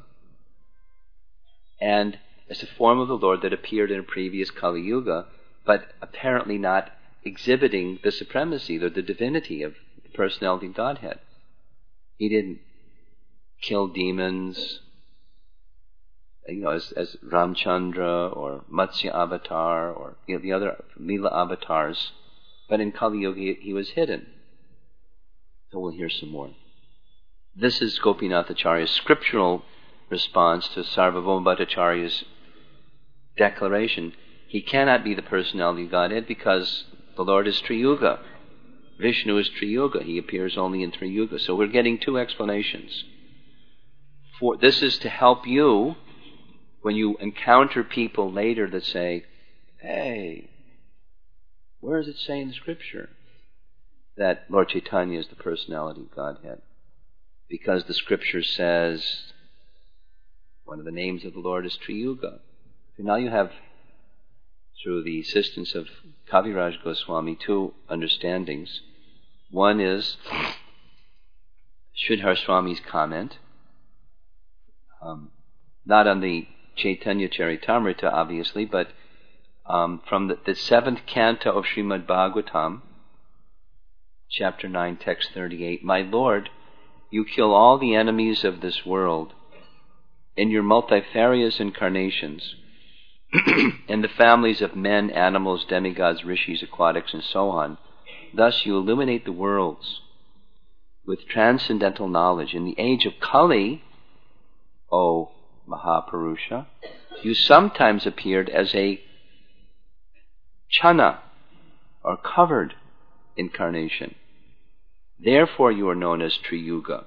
and it's a form of the Lord that appeared in a previous Kali Yuga, but apparently not exhibiting the supremacy or the divinity of the personality of Godhead. He didn't kill demons, you know, as, as Ramchandra or Matsya Avatar or you know, the other Leela avatars, but in Kali Yuga he, he was hidden. So we'll hear some more. This is Gopinath Acharya's scriptural response to Sarvabhauma Bhattacharya's declaration. He cannot be the personality of Godhead because the Lord is Triyuga. Vishnu is Triyuga. He appears only in Triyuga. So we're getting two explanations. For this is to help you when you encounter people later that say, hey, where does it say in the scripture that Lord Chaitanya is the personality of Godhead? Because the scripture says one of the names of the Lord is Triyuga. So now you have, through the assistance of Kaviraj Goswami, two understandings. One is Sridhar Swami's comment, um, not on the Chaitanya Charitamrita, obviously, but um, from the, the seventh canto of Srimad Bhagavatam, chapter nine, text thirty-eight. My Lord, you kill all the enemies of this world in your multifarious incarnations, in the families of men, animals, demigods, rishis, aquatics, and so on. Thus you illuminate the worlds with transcendental knowledge. In the age of Kali, O Mahapurusha, you sometimes appeared as a chana, or covered incarnation. Therefore you are known as Triyuga.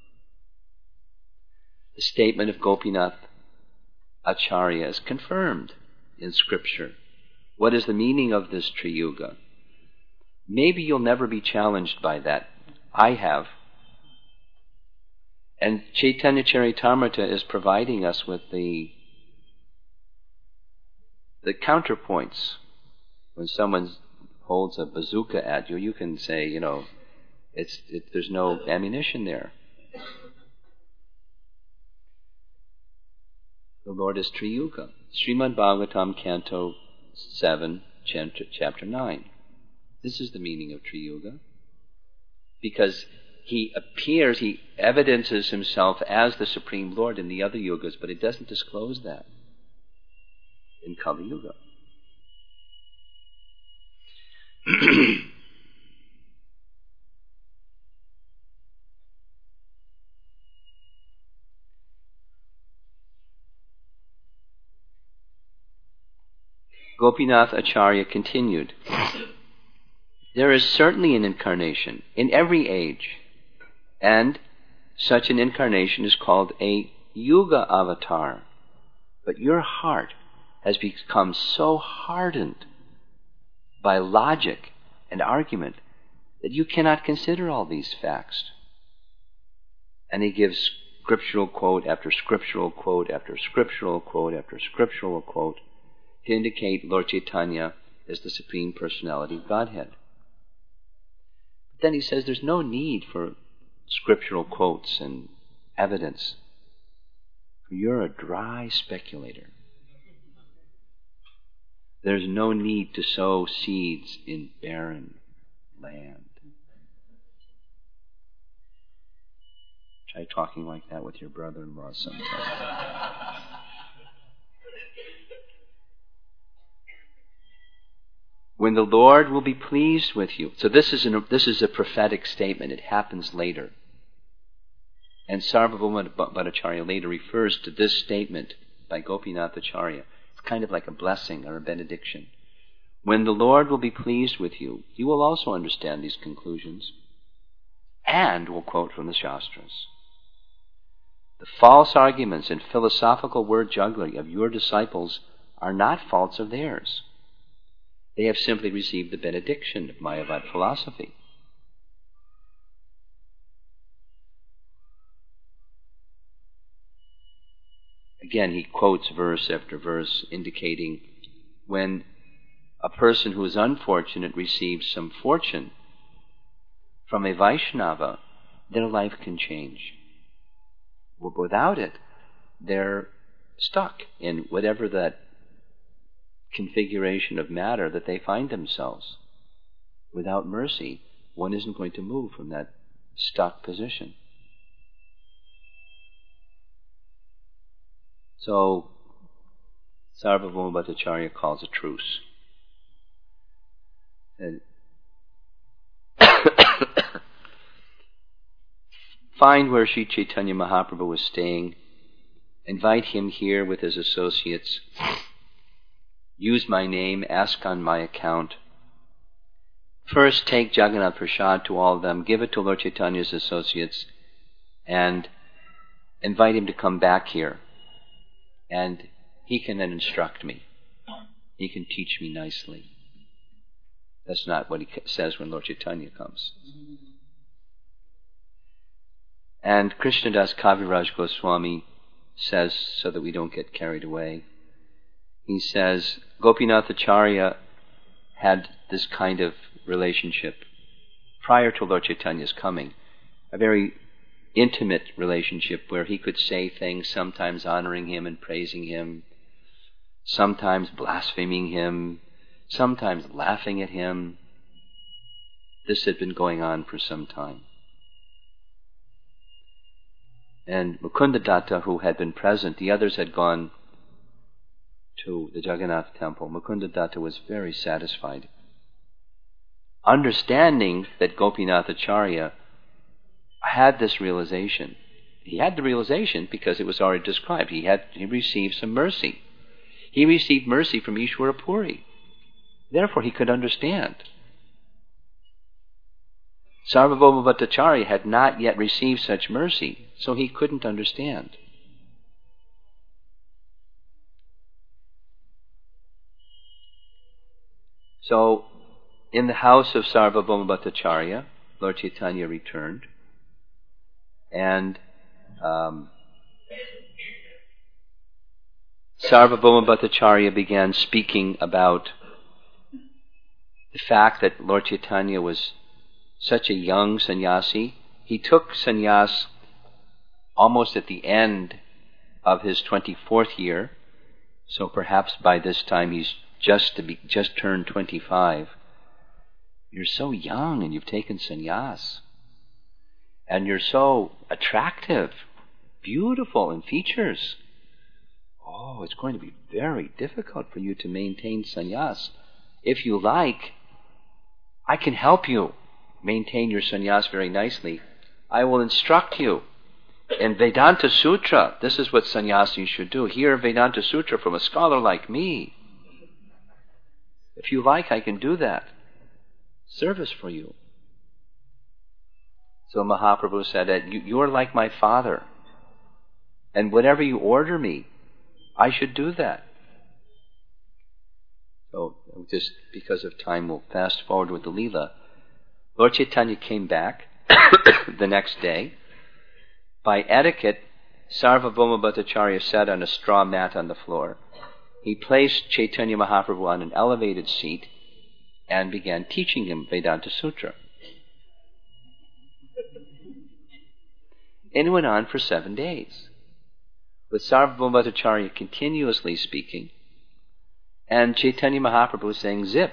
The statement of Gopinath Acharya is confirmed in Scripture. What is the meaning of this Triyuga? Maybe you'll never be challenged by that. I have. And Chaitanya Charitamrita is providing us with the the counterpoints. When someone holds a bazooka at you, you can say, you know, it's it, there's no ammunition there. The Lord is Triyuga. Srimad Bhagavatam, Canto seven, Chapter nine. This is the meaning of Triyuga. Because he appears, he evidences himself as the Supreme Lord in the other yugas, but it doesn't disclose that in Kali Yuga. Gopinath Acharya continued, there is certainly an incarnation in every age, and such an incarnation is called a Yuga avatar. But your heart has become so hardened by logic and argument that you cannot consider all these facts. And he gives scriptural quote after scriptural quote after scriptural quote after scriptural quote to indicate Lord Chaitanya is the Supreme Personality of Godhead. But then he says there's no need for scriptural quotes and evidence. You're a dry speculator. There's no need to sow seeds in barren land. Try talking like that with your brother-in-law sometime. When the Lord will be pleased with you. So this is, an, this is a prophetic statement. It happens later. And Sarvabhauma Bhattacharya later refers to this statement by Gopinath Acharya. It's kind of like a blessing or a benediction. When the Lord will be pleased with you, you will also understand these conclusions. And we'll quote from the Shastras. The false arguments and philosophical word jugglery of your disciples are not faults of theirs. They have simply received the benediction of Mayavad philosophy. Again, he quotes verse after verse indicating when a person who is unfortunate receives some fortune from a Vaishnava, their life can change. Without it, they're stuck in whatever that configuration of matter that they find themselves. Without mercy, one isn't going to move from that stuck position. So, Sarvabhauma Bhattacharya calls a truce. And find where Sri Chaitanya Mahaprabhu was staying, invite him here with his associates, use my name, ask on my account. First, take Jagannath Prasad to all of them, give it to Lord Chaitanya's associates, and invite him to come back here. And he can then instruct me. He can teach me nicely. That's not what he says when Lord Chaitanya comes. And Krishnadas Kaviraj Goswami says, so that we don't get carried away, he says, Gopinath Acharya had this kind of relationship prior to Lord Chaitanya's coming, a very intimate relationship where he could say things, sometimes honoring him and praising him, sometimes blaspheming him, sometimes laughing at him. This had been going on for some time. And Mukundadatta, who had been present, the others had gone to the Jagannath temple. Mukundadatta was very satisfied, understanding that Gopinath Acharya had this realization. He had the realization because it was already described. He had he received some mercy. He received mercy from Ishwara Puri. Therefore, he could understand. Sarvabhauma Bhattacharya had not yet received such mercy, so he couldn't understand. So, in the house of Sarvabhauma Bhattacharya, Lord Chaitanya returned, and um, Sarvabhauma Bhattacharya began speaking about the fact that Lord Chaitanya was such a young sannyasi. He took sannyas almost at the end of his twenty-fourth year, so perhaps by this time he's just to be, just turned twenty-five. You're so young and you've taken sannyas. And you're so attractive, beautiful in features. Oh, it's going to be very difficult for you to maintain sannyas. If you like, I can help you maintain your sannyas very nicely. I will instruct you in Vedanta Sutra. This is what sannyasis should do. Hear Vedanta Sutra from a scholar like me. If you like, I can do that. Service for you. So Mahaprabhu said that you, you are like my father, and whatever you order me, I should do that. So just because of time, we'll fast forward with the Leela. Lord Chaitanya came back the next day. By etiquette, Sarvabhauma Bhattacharya sat on a straw mat on the floor. He placed Chaitanya Mahaprabhu on an elevated seat and began teaching him Vedanta Sutra. And it went on for seven days, with Sarvabhauma Bhattacharya continuously speaking, and Chaitanya Mahaprabhu saying zip.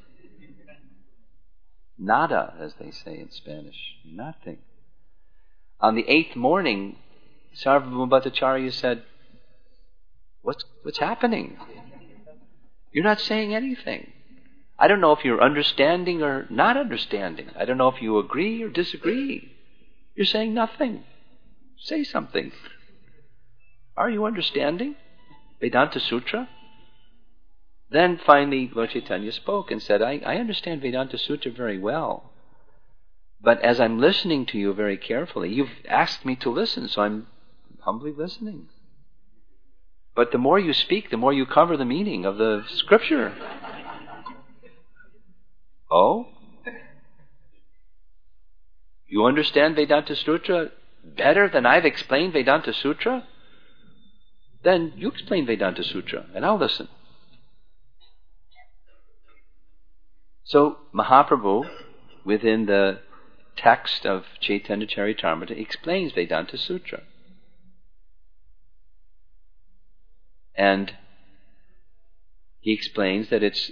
Nada, as they say in Spanish. Nothing. On the eighth morning, Sarvabhauma Bhattacharya said, What's, what's happening? You're not saying anything. I don't know if you're understanding or not understanding. I don't know if you agree or disagree. You're saying nothing. Say something. Are you understanding Vedanta Sutra? Then finally Lord Chaitanya spoke and said, I, I understand Vedanta Sutra very well. But as I'm listening to you very carefully, you've asked me to listen, so I'm humbly listening. But the more you speak, the more you cover the meaning of the scripture. Oh? You understand Vedanta Sutra better than I've explained Vedanta Sutra? Then you explain Vedanta Sutra, and I'll listen. So Mahaprabhu, within the text of Chaitanya Charitamrita, explains Vedanta Sutra. And he explains that its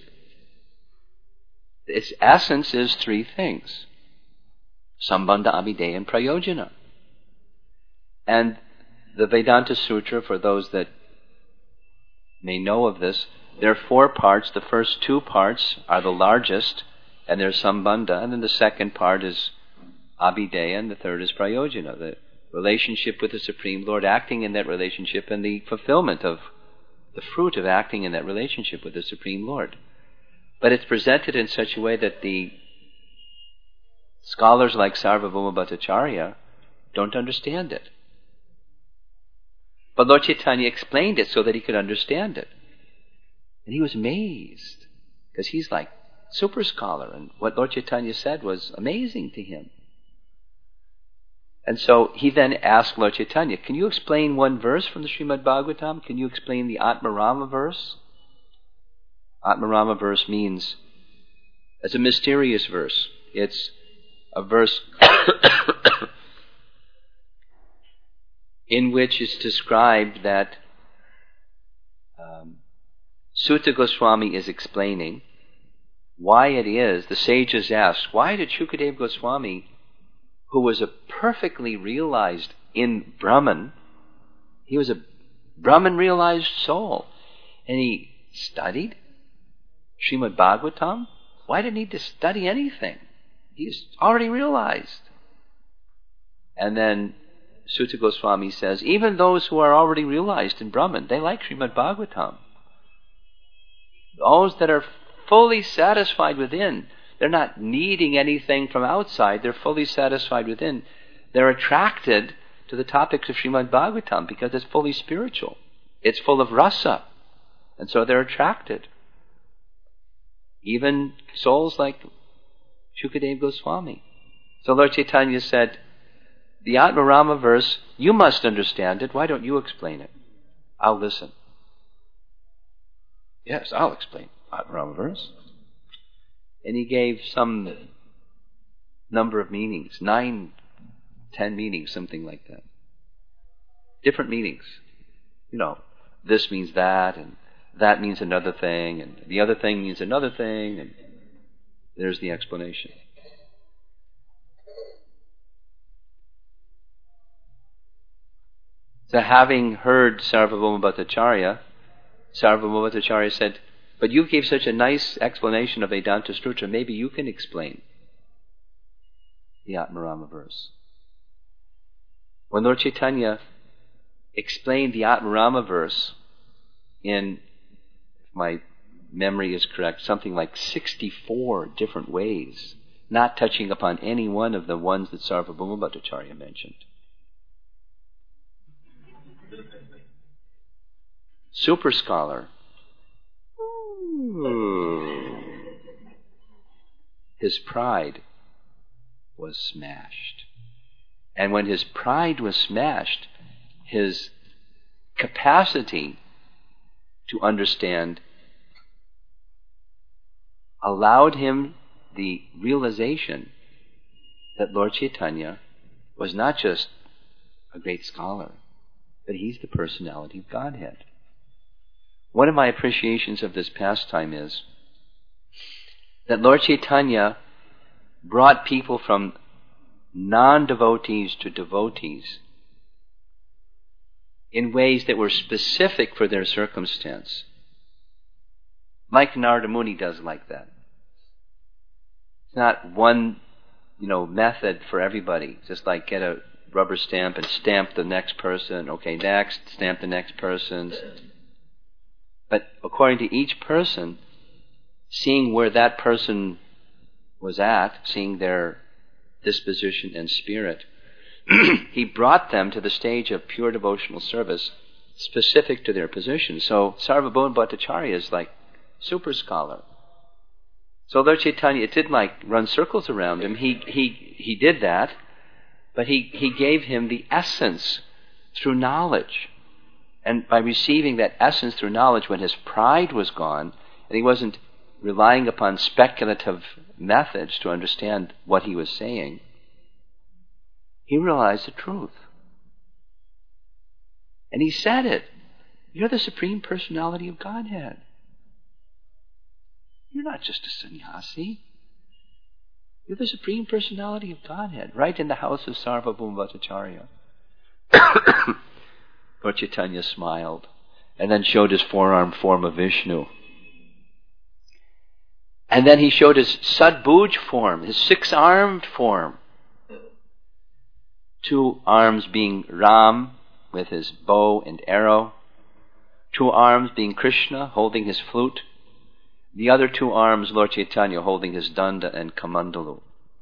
its essence is three things: Sambandha, Abhideya, and Prayojana. And the Vedanta Sutra, for those that may know of this, there are four parts. The first two parts are the largest, and there's Sambandha, and then the second part is Abhideya, and the third is Prayojana, the relationship with the Supreme Lord, acting in that relationship, and the fulfillment of the fruit of acting in that relationship with the Supreme Lord. But it's presented in such a way that the scholars like Sarvabhauma Bhattacharya don't understand it. But Lord Chaitanya explained it so that he could understand it. And he was amazed, because he's like super scholar, and what Lord Chaitanya said was amazing to him. And so he then asked Lord Chaitanya, can you explain one verse from the Srimad Bhagavatam? Can you explain the Atmarama verse? Atmarama verse means, it's a mysterious verse. It's a verse in which is described that um, Sutta Goswami is explaining why it is, the sages asked, why did Shukadeva Goswami, who was a perfectly realized in Brahman, he was a Brahman realized soul, and he studied Srimad Bhagavatam? Why didn't he need to study anything? He's already realized. And then Sutta Goswami says, even those who are already realized in Brahman, they like Srimad Bhagavatam. Those that are fully satisfied within, they're not needing anything from outside, they're fully satisfied within. They're attracted to the topics of Srimad Bhagavatam because it's fully spiritual. It's full of rasa. And so they're attracted. Even souls like Shukadeva Goswami. So Lord Chaitanya said, the Atmarama verse, you must understand it. Why don't you explain it? I'll listen. Yes, I'll explain Atmarama verse. And he gave some number of meanings, nine, ten meanings, something like that. Different meanings. You know, this means that, and that means another thing, and the other thing means another thing, and there's the explanation. So having heard Sarvabhauma Bhattacharya, Sarvabhauma Bhattacharya said, but you gave such a nice explanation of Vedanta Sutra, maybe you can explain the Atmarama verse. When Lord Chaitanya explained the Atmarama verse in, if my memory is correct, something like sixty-four different ways, not touching upon any one of the ones that Sarvabhauma Bhattacharya mentioned. Super scholar. Ooh. His pride was smashed. And when his pride was smashed, his capacity to understand allowed him the realization that Lord Chaitanya was not just a great scholar, but he's the personality of Godhead. One of my appreciations of this pastime is that Lord Chaitanya brought people from non-devotees to devotees in ways that were specific for their circumstance. Like Narada Muni does like that. It's not one, you know, method for everybody. Just like get a rubber stamp and stamp the next person. Okay, next, stamp the next person's. But according to each person, seeing where that person was at, seeing their disposition and spirit, he brought them to the stage of pure devotional service specific to their position. So Sarvabhauma Bhattacharya is like super scholar. So Lord Chaitanya, it didn't like run circles around him. He he he did that, but he, he gave him the essence through knowledge. And by receiving that essence through knowledge, when his pride was gone, and he wasn't relying upon speculative methods to understand what he was saying, he realized the truth. And he said it. You're the Supreme Personality of Godhead. You're not just a sannyasi. You're the Supreme Personality of Godhead, right in the house of Sarvabhauma Bhattacharya. Lord Chaitanya smiled and then showed his four-arm form of Vishnu. And then he showed his Sadbhuj form, his six-armed form. two arms being Ram with his bow and arrow, two arms being Krishna holding his flute, the other two arms Lord Chaitanya holding his danda and kamandalu.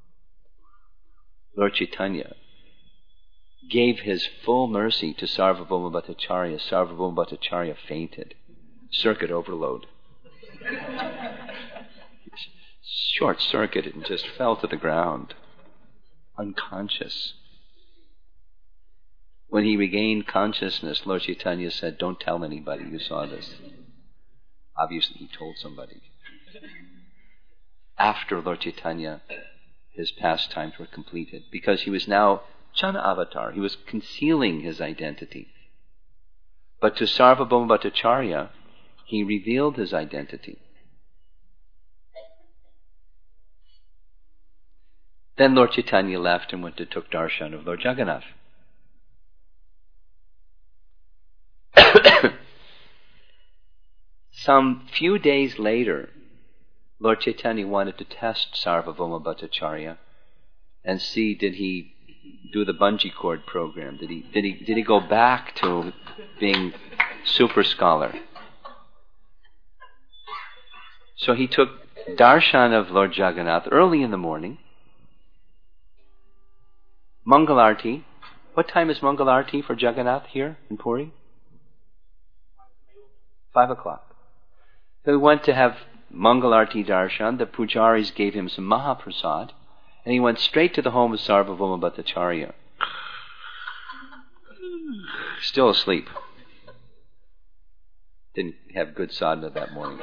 Lord Chaitanya gave his full mercy to Sarvabhauma Bhattacharya. Sarvabhauma Bhattacharya fainted. Circuit overload. Short-circuited and just fell to the ground, unconscious. When he regained consciousness, Lord Chaitanya said, "Don't tell anybody you saw this." Obviously, he told somebody. After Lord Chaitanya, his pastimes were completed, because he was now Chana avatar. He was concealing his identity. But to Sarvabhauma Bhattacharya, he revealed his identity. Then Lord Chaitanya left and went to took darshan of Lord Jagannath. Some few days later, Lord Chaitanya wanted to test Sarvabhauma Bhattacharya and see, did he do the bungee cord program? Did he did he did he go back to being super scholar? So he took darshan of Lord Jagannath early in the morning. Mangalarti. What time is Mangalarti for Jagannath here in Puri? Five o'clock. So he went to have Mangalarti darshan. The pujaris gave him some Mahaprasad, and he went straight to the home of Sarvabhauma Bhattacharya. Still asleep. Didn't have good sadhana that morning.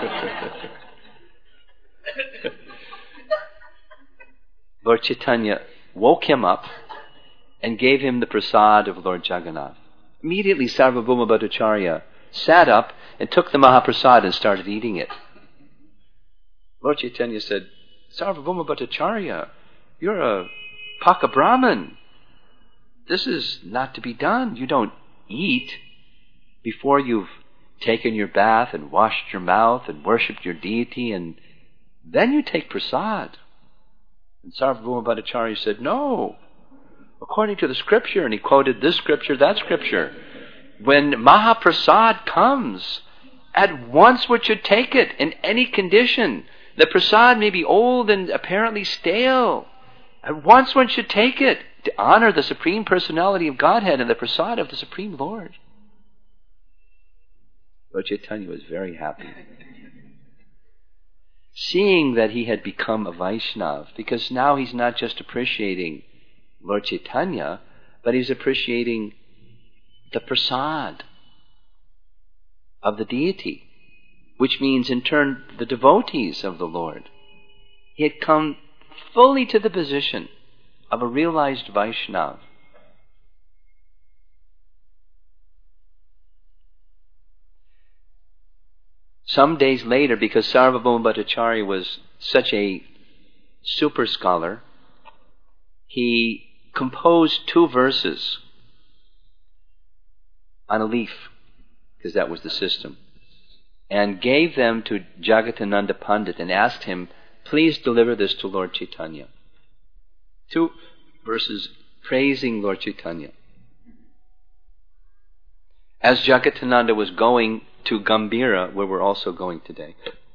Lord Chaitanya woke him up and gave him the prasad of Lord Jagannath. Immediately Sarvabhauma Bhattacharya sat up and took the Mahaprasad and started eating it. Lord Chaitanya said, "Sarvabhauma Bhattacharya, you're a Paka Brahmin. This is not to be done. You don't eat before you've taken your bath and washed your mouth and worshipped your deity, and then you take prasad." And Sarvabhauma Bhattacharya said, "No. According to the scripture," and he quoted this scripture, that scripture, "when Mahaprasad comes, at once one should take it in any condition. The prasad may be old and apparently stale. At once one should take it to honor the Supreme Personality of Godhead and the prasad of the Supreme Lord." Lord Chaitanya was very happy, seeing that he had become a Vaishnava, because now he's not just appreciating Lord Chaitanya, but he's appreciating the prasad of the deity, which means in turn the devotees of the Lord. He had come fully to the position of a realized Vaishnava. Some days later, because Sarvabhauma Bhattacharya was such a super scholar, he composed two verses on a leaf, because that was the system, and gave them to Jagatananda Pandit and asked him, "Please deliver this to Lord Chaitanya." Two verses praising Lord Chaitanya. As Jagatananda was going to Gambhira, where we're also going today,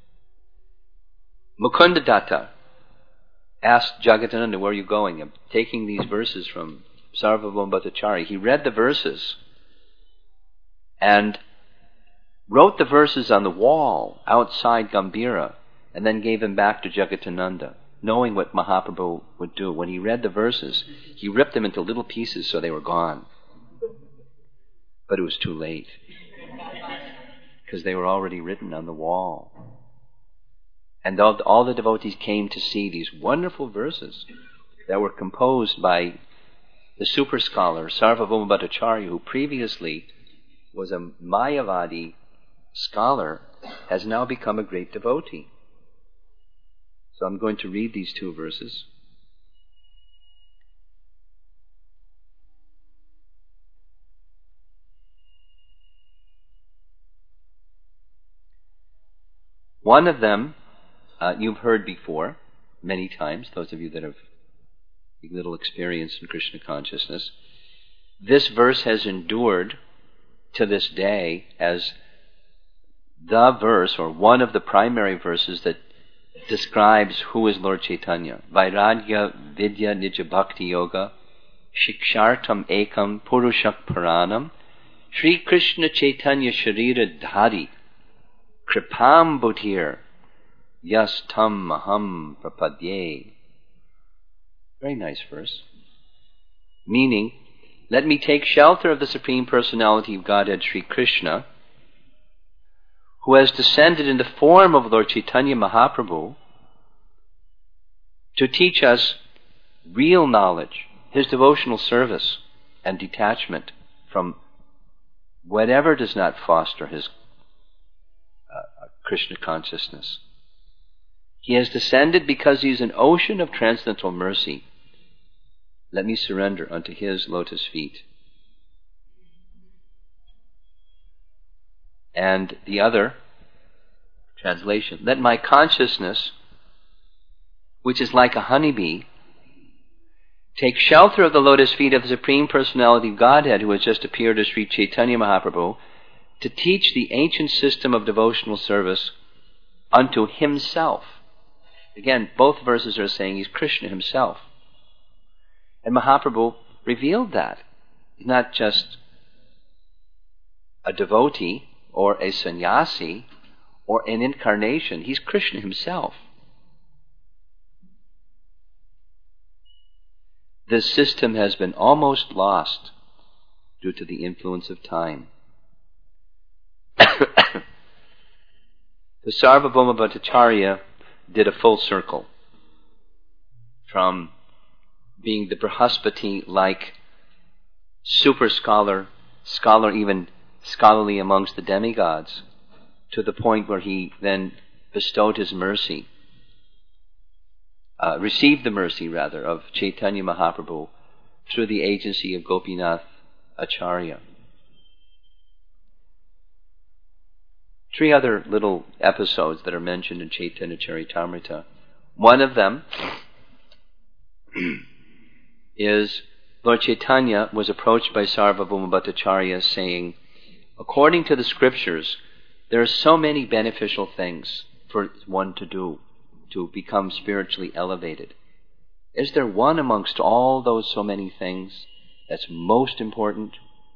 Mukundadatta asked Jagatananda, "Where are you going?" I'm taking these verses from Sarvabhauma Bhattacharya. He read the verses and wrote the verses on the wall outside Gambhira, and then gave them back to Jagatananda, knowing what Mahaprabhu would do. When he read the verses, he ripped them into little pieces so they were gone. But it was too late, because they were already written on the wall. And all, all the devotees came to see these wonderful verses that were composed by the super scholar Sarvabhauma Bhattacharya, who previously was a Mayavadi scholar, has now become a great devotee. So I'm going to read these two verses. One of them uh, you've heard before many times, those of you that have little experience in Krishna consciousness. This verse has endured to this day as the verse, or one of the primary verses that describes who is Lord Chaitanya. Vairagya Vidya Nija Bhakti Yoga Shikshartam Ekam Purushak Puranam Sri Krishna Chaitanya Sharira Dhari Kripam Bhutir Yas Tam Maham Prapadye. Very nice verse. Meaning, let me take shelter of the Supreme Personality of Godhead, Sri Krishna, who has descended in the form of Lord Chaitanya Mahaprabhu to teach us real knowledge, his devotional service and detachment from whatever does not foster his uh, Krishna consciousness. He has descended because he is an ocean of transcendental mercy. Let me surrender unto his lotus feet. And the other translation, let my consciousness, which is like a honeybee, take shelter of the lotus feet of the Supreme Personality of Godhead, who has just appeared as Sri Chaitanya Mahaprabhu, to teach the ancient system of devotional service unto himself. Again, both verses are saying he's Krishna himself. And Mahaprabhu revealed that. He's not just a devotee or a sannyasi or an incarnation. He's Krishna himself. This system has been almost lost due to the influence of time. The Sarvabhauma Bhattacharya did a full circle from being the Brihaspati-like super scholar, scholar even scholarly amongst the demigods, to the point where he then bestowed his mercy, uh, received the mercy rather of Chaitanya Mahaprabhu through the agency of Gopinath Acharya. Three other little episodes that are mentioned in Chaitanya Charitamrita. One of them is Lord Chaitanya was approached by Sarvabhauma Bhattacharya saying, according to the scriptures, there are so many beneficial things for one to do to become spiritually elevated. Is there one amongst all those so many things that's most important?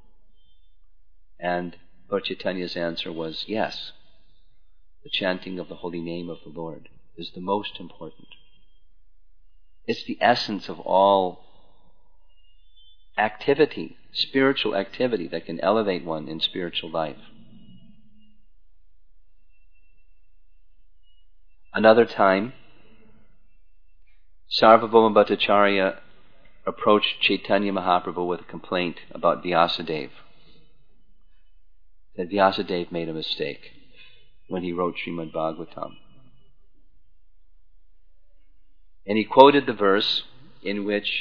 And Lord Chaitanya's answer was yes. The chanting of the holy name of the Lord is the most important. It's the essence of all activity, spiritual activity that can elevate one in spiritual life. Another time, Sarvabhauma Bhattacharya approached Chaitanya Mahaprabhu with a complaint about Vyasadeva. That Vyasadeva made a mistake when he wrote Srimad Bhagavatam. And he quoted the verse in which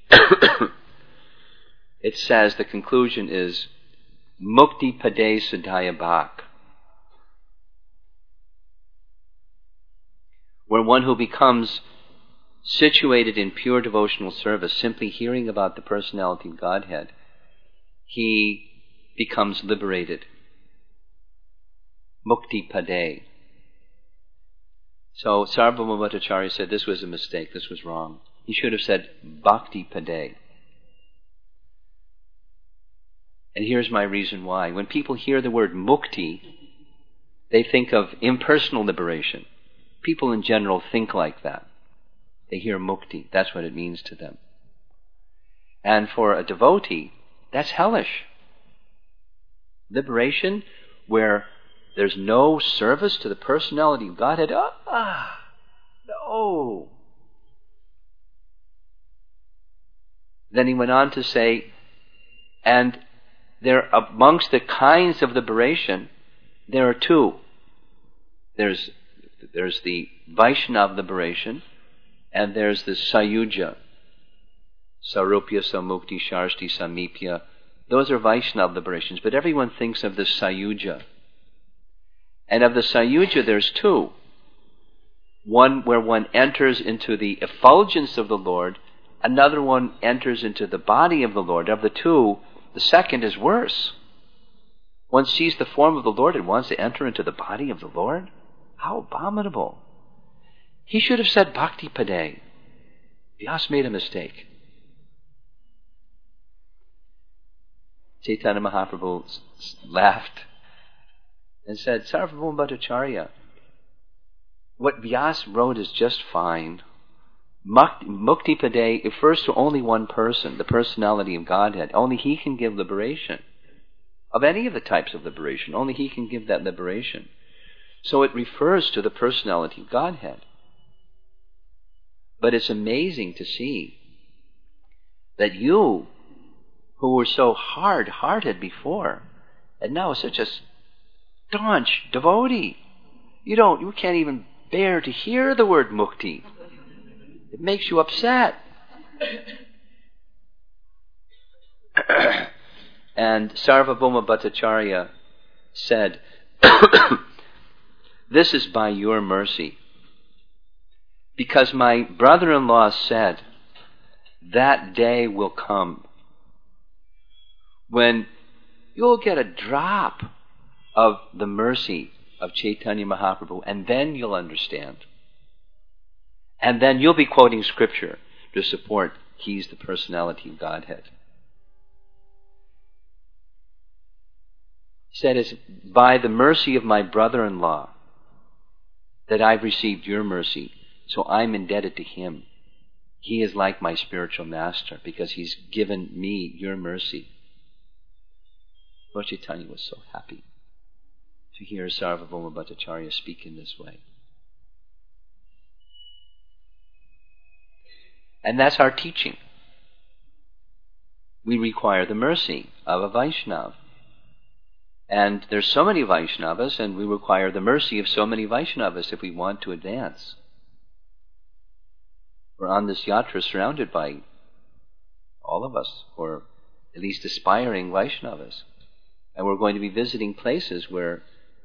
it says, the conclusion is, Mukti Pade Siddhaya Bhak, where one who becomes situated in pure devotional service, simply hearing about the personality of Godhead, he becomes liberated. Mukti Pade. So Sarvabhauma Bhattacharya said this was a mistake, this was wrong. He should have said Bhakti Pade. And here's my reason why. When people hear the word mukti, they think of impersonal liberation. People in general think like that. They hear mukti. That's what it means to them. And for a devotee, that's hellish. Liberation where there's no service to the personality of Godhead. Ah, no. Then he went on to say, and there, amongst the kinds of liberation, there are two. There's there's the Vaishnava liberation, and there's the Sayuja. Sarupya, Samukti, Sharshti, Samipya. Those are Vaishnava liberations, but everyone thinks of the Sayuja. And of the Sayuja, there's two. One where one enters into the effulgence of the Lord another one enters into the body of the Lord. Of the two, the second is worse. One sees the form of the Lord and wants to enter into the body of the Lord? How abominable. He should have said Bhakti Pade. Vyas made a mistake. Chaitanya Mahaprabhu laughed and said, Sarvabhauma Bhattacharya, what Vyas wrote is just fine. Mukti Pade refers to only one person, the personality of Godhead. Only He can give liberation. Of any of the types of liberation, only He can give that liberation. So it refers to the personality of Godhead. But it's amazing to see that you, who were so hard-hearted before, and now such a staunch devotee, you don't, you can't even bear to hear the word mukti. It makes you upset. And Sarvabhauma Bhattacharya said, this is by your mercy. Because my brother-in-law said, that day will come when you'll get a drop of the mercy of Chaitanya Mahaprabhu, and then you'll understand. And then you'll be quoting scripture to support He's the personality of Godhead. He said, it's by the mercy of my brother-in-law that I've received your mercy, so I'm indebted to him. He is like my spiritual master because he's given me your mercy. Lord Chaitanya was so happy to hear Sarvabhauma Bhattacharya speak in this way. And that's our teaching. We require the mercy of a Vaishnava. And there's so many Vaishnavas, and we require the mercy of so many Vaishnavas if we want to advance. We're on this yatra surrounded by all of us, or at least aspiring Vaishnavas. And we're going to be visiting places where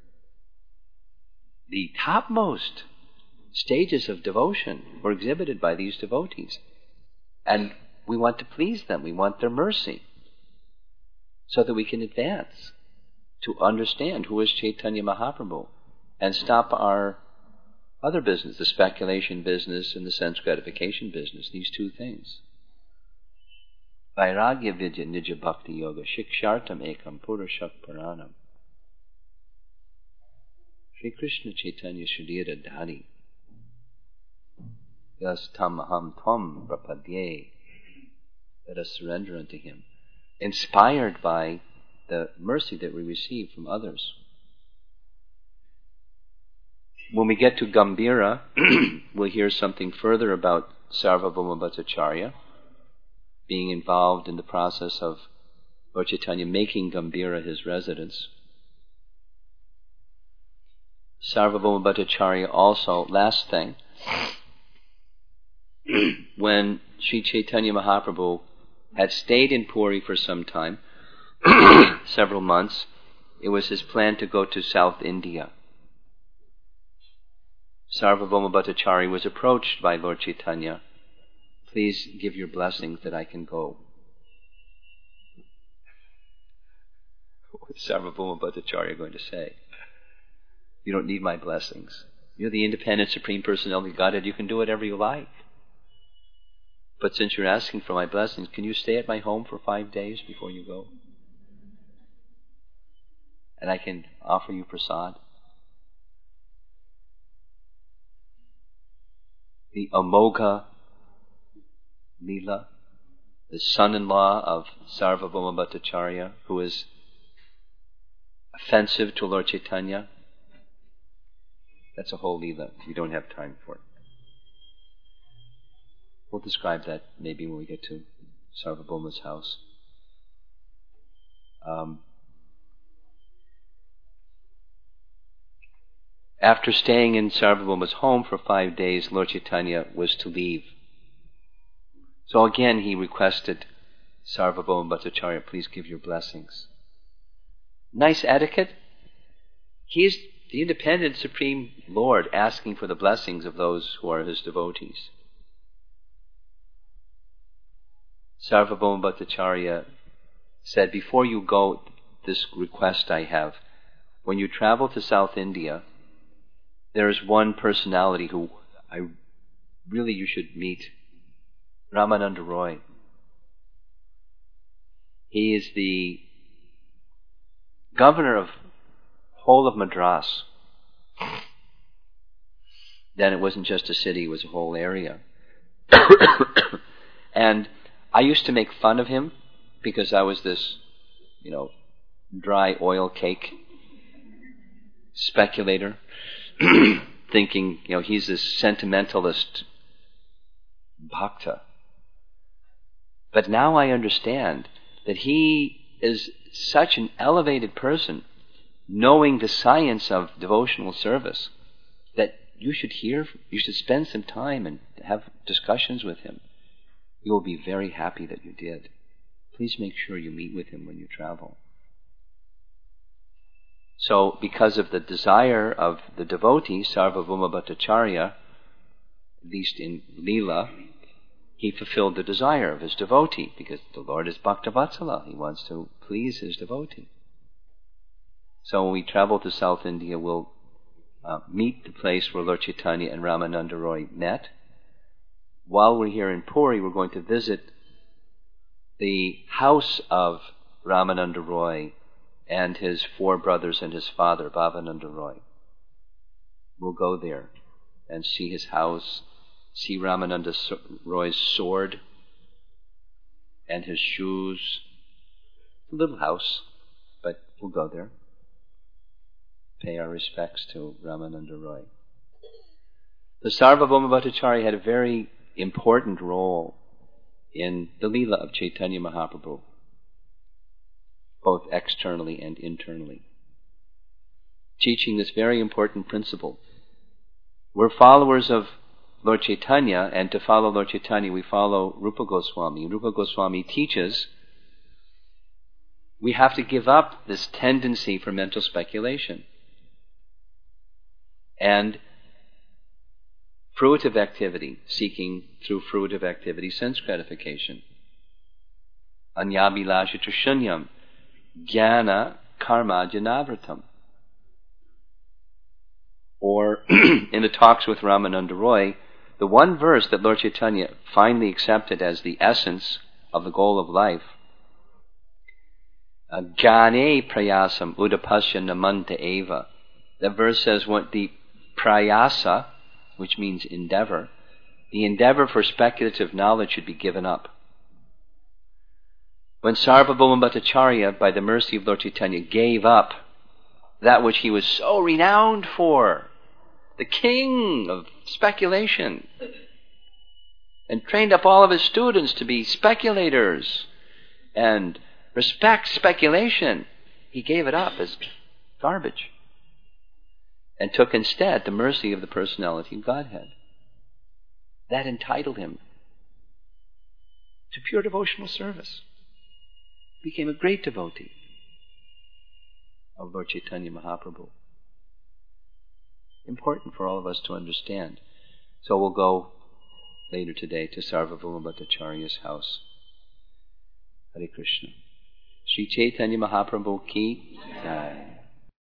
the topmost stages of devotion were exhibited by these devotees. And we want to please them. We want their mercy so that we can advance to understand who is Chaitanya Mahaprabhu and stop our other business, the speculation business and the sense gratification business, these two things. Vairagya Vidya Nija Bhakti Yoga Shikshartam Ekam Purusha Puranam Sri Krishna Chaitanya Sudhira Dhari Yas Tamaham Tvam Prapadye. Let us surrender unto Him, inspired by the mercy that we receive from others. When we get to Gambhira, we'll hear something further about Sarvabhauma Bhattacharya being involved in the process of Lord Chaitanya making Gambhira his residence. Sarvabhauma Bhattacharya also, last thing, when Sri Chaitanya Mahaprabhu had stayed in Puri for some time, several months, it was his plan to go to South India. Sarvabhauma Bhattacharya was approached by Lord Chaitanya. Please give your blessings that I can go. What is Sarvabhauma Bhattacharya going to say? You don't need my blessings. You're the independent Supreme Personality of Godhead. You can do whatever you like. But since you're asking for my blessings, can you stay at my home for five days before you go? And I can offer you prasad. The Amogha Leela, the son-in-law of Sarvabhauma Bhattacharya, who is offensive to Lord Chaitanya. That's a whole Leela. We don't have time for it. We'll describe that maybe when we get to Sarvabhauma's house. Um, after staying in Sarvabhauma's home for five days, Lord Chaitanya was to leave. So again he requested Sarvabhauma Bhattacharya, please give your blessings. Nice etiquette. He is the independent Supreme Lord asking for the blessings of those who are His devotees. Sarvabhauma Bhattacharya said, before you go, this request I have. When you travel to South India, there is one personality who I really you should meet, Ramananda Roy. He is the governor of whole of Madras. Then it wasn't just a city, it was a whole area. And I used to make fun of him because I was this, you know, dry oil cake speculator, thinking, you know, he's this sentimentalist bhakta. But now I understand that he is such an elevated person, knowing the science of devotional service, that you should hear, you should spend some time and have discussions with him. You will be very happy that you did. Please make sure you meet with him when you travel. So, because of the desire of the devotee, Sarvabhauma Bhattacharya, at least in Leela, he fulfilled the desire of his devotee, because the Lord is Bhaktavatsala. He wants to please his devotee. So when we travel to South India, we'll uh, meet the place where Lord Chaitanya and Ramananda Roy met. While we're here in Puri, we're going to visit the house of Ramananda Roy and his four brothers and his father, Bhavananda Roy. We'll go there and see his house, see Ramananda Roy's sword and his shoes. A little house, but we'll go there. Pay our respects to Ramananda Roy. The Sarvabhauma Bhattacharya had a very important role in the Leela of Chaitanya Mahaprabhu, both externally and internally, teaching this very important principle. We're followers of Lord Chaitanya, and to follow Lord Chaitanya we follow Rupa Goswami. Rupa Goswami teaches we have to give up this tendency for mental speculation and fruitive activity, seeking through fruitive activity sense gratification. Anyabhilasha shunyam, jnana karma janavratam. Or in the talks with Ramananda Roy, the one verse that Lord Chaitanya finally accepted as the essence of the goal of life, jnane prayasam udapasya namanta eva. That verse says what the prayasa, which means endeavor, the endeavor for speculative knowledge should be given up. When Sarvabhauma Bhattacharya, by the mercy of Lord Chaitanya, gave up that which he was so renowned for, the king of speculation, and trained up all of his students to be speculators and respect speculation, he gave it up as garbage and took instead the mercy of the personality of Godhead. That entitled him to pure devotional service. He became a great devotee of Lord Chaitanya Mahaprabhu. Important for all of us to understand. So we'll go later today to Sarvabhauma Bhattacharya's house. Hare Krishna. Sri Chaitanya Mahaprabhu ki jai.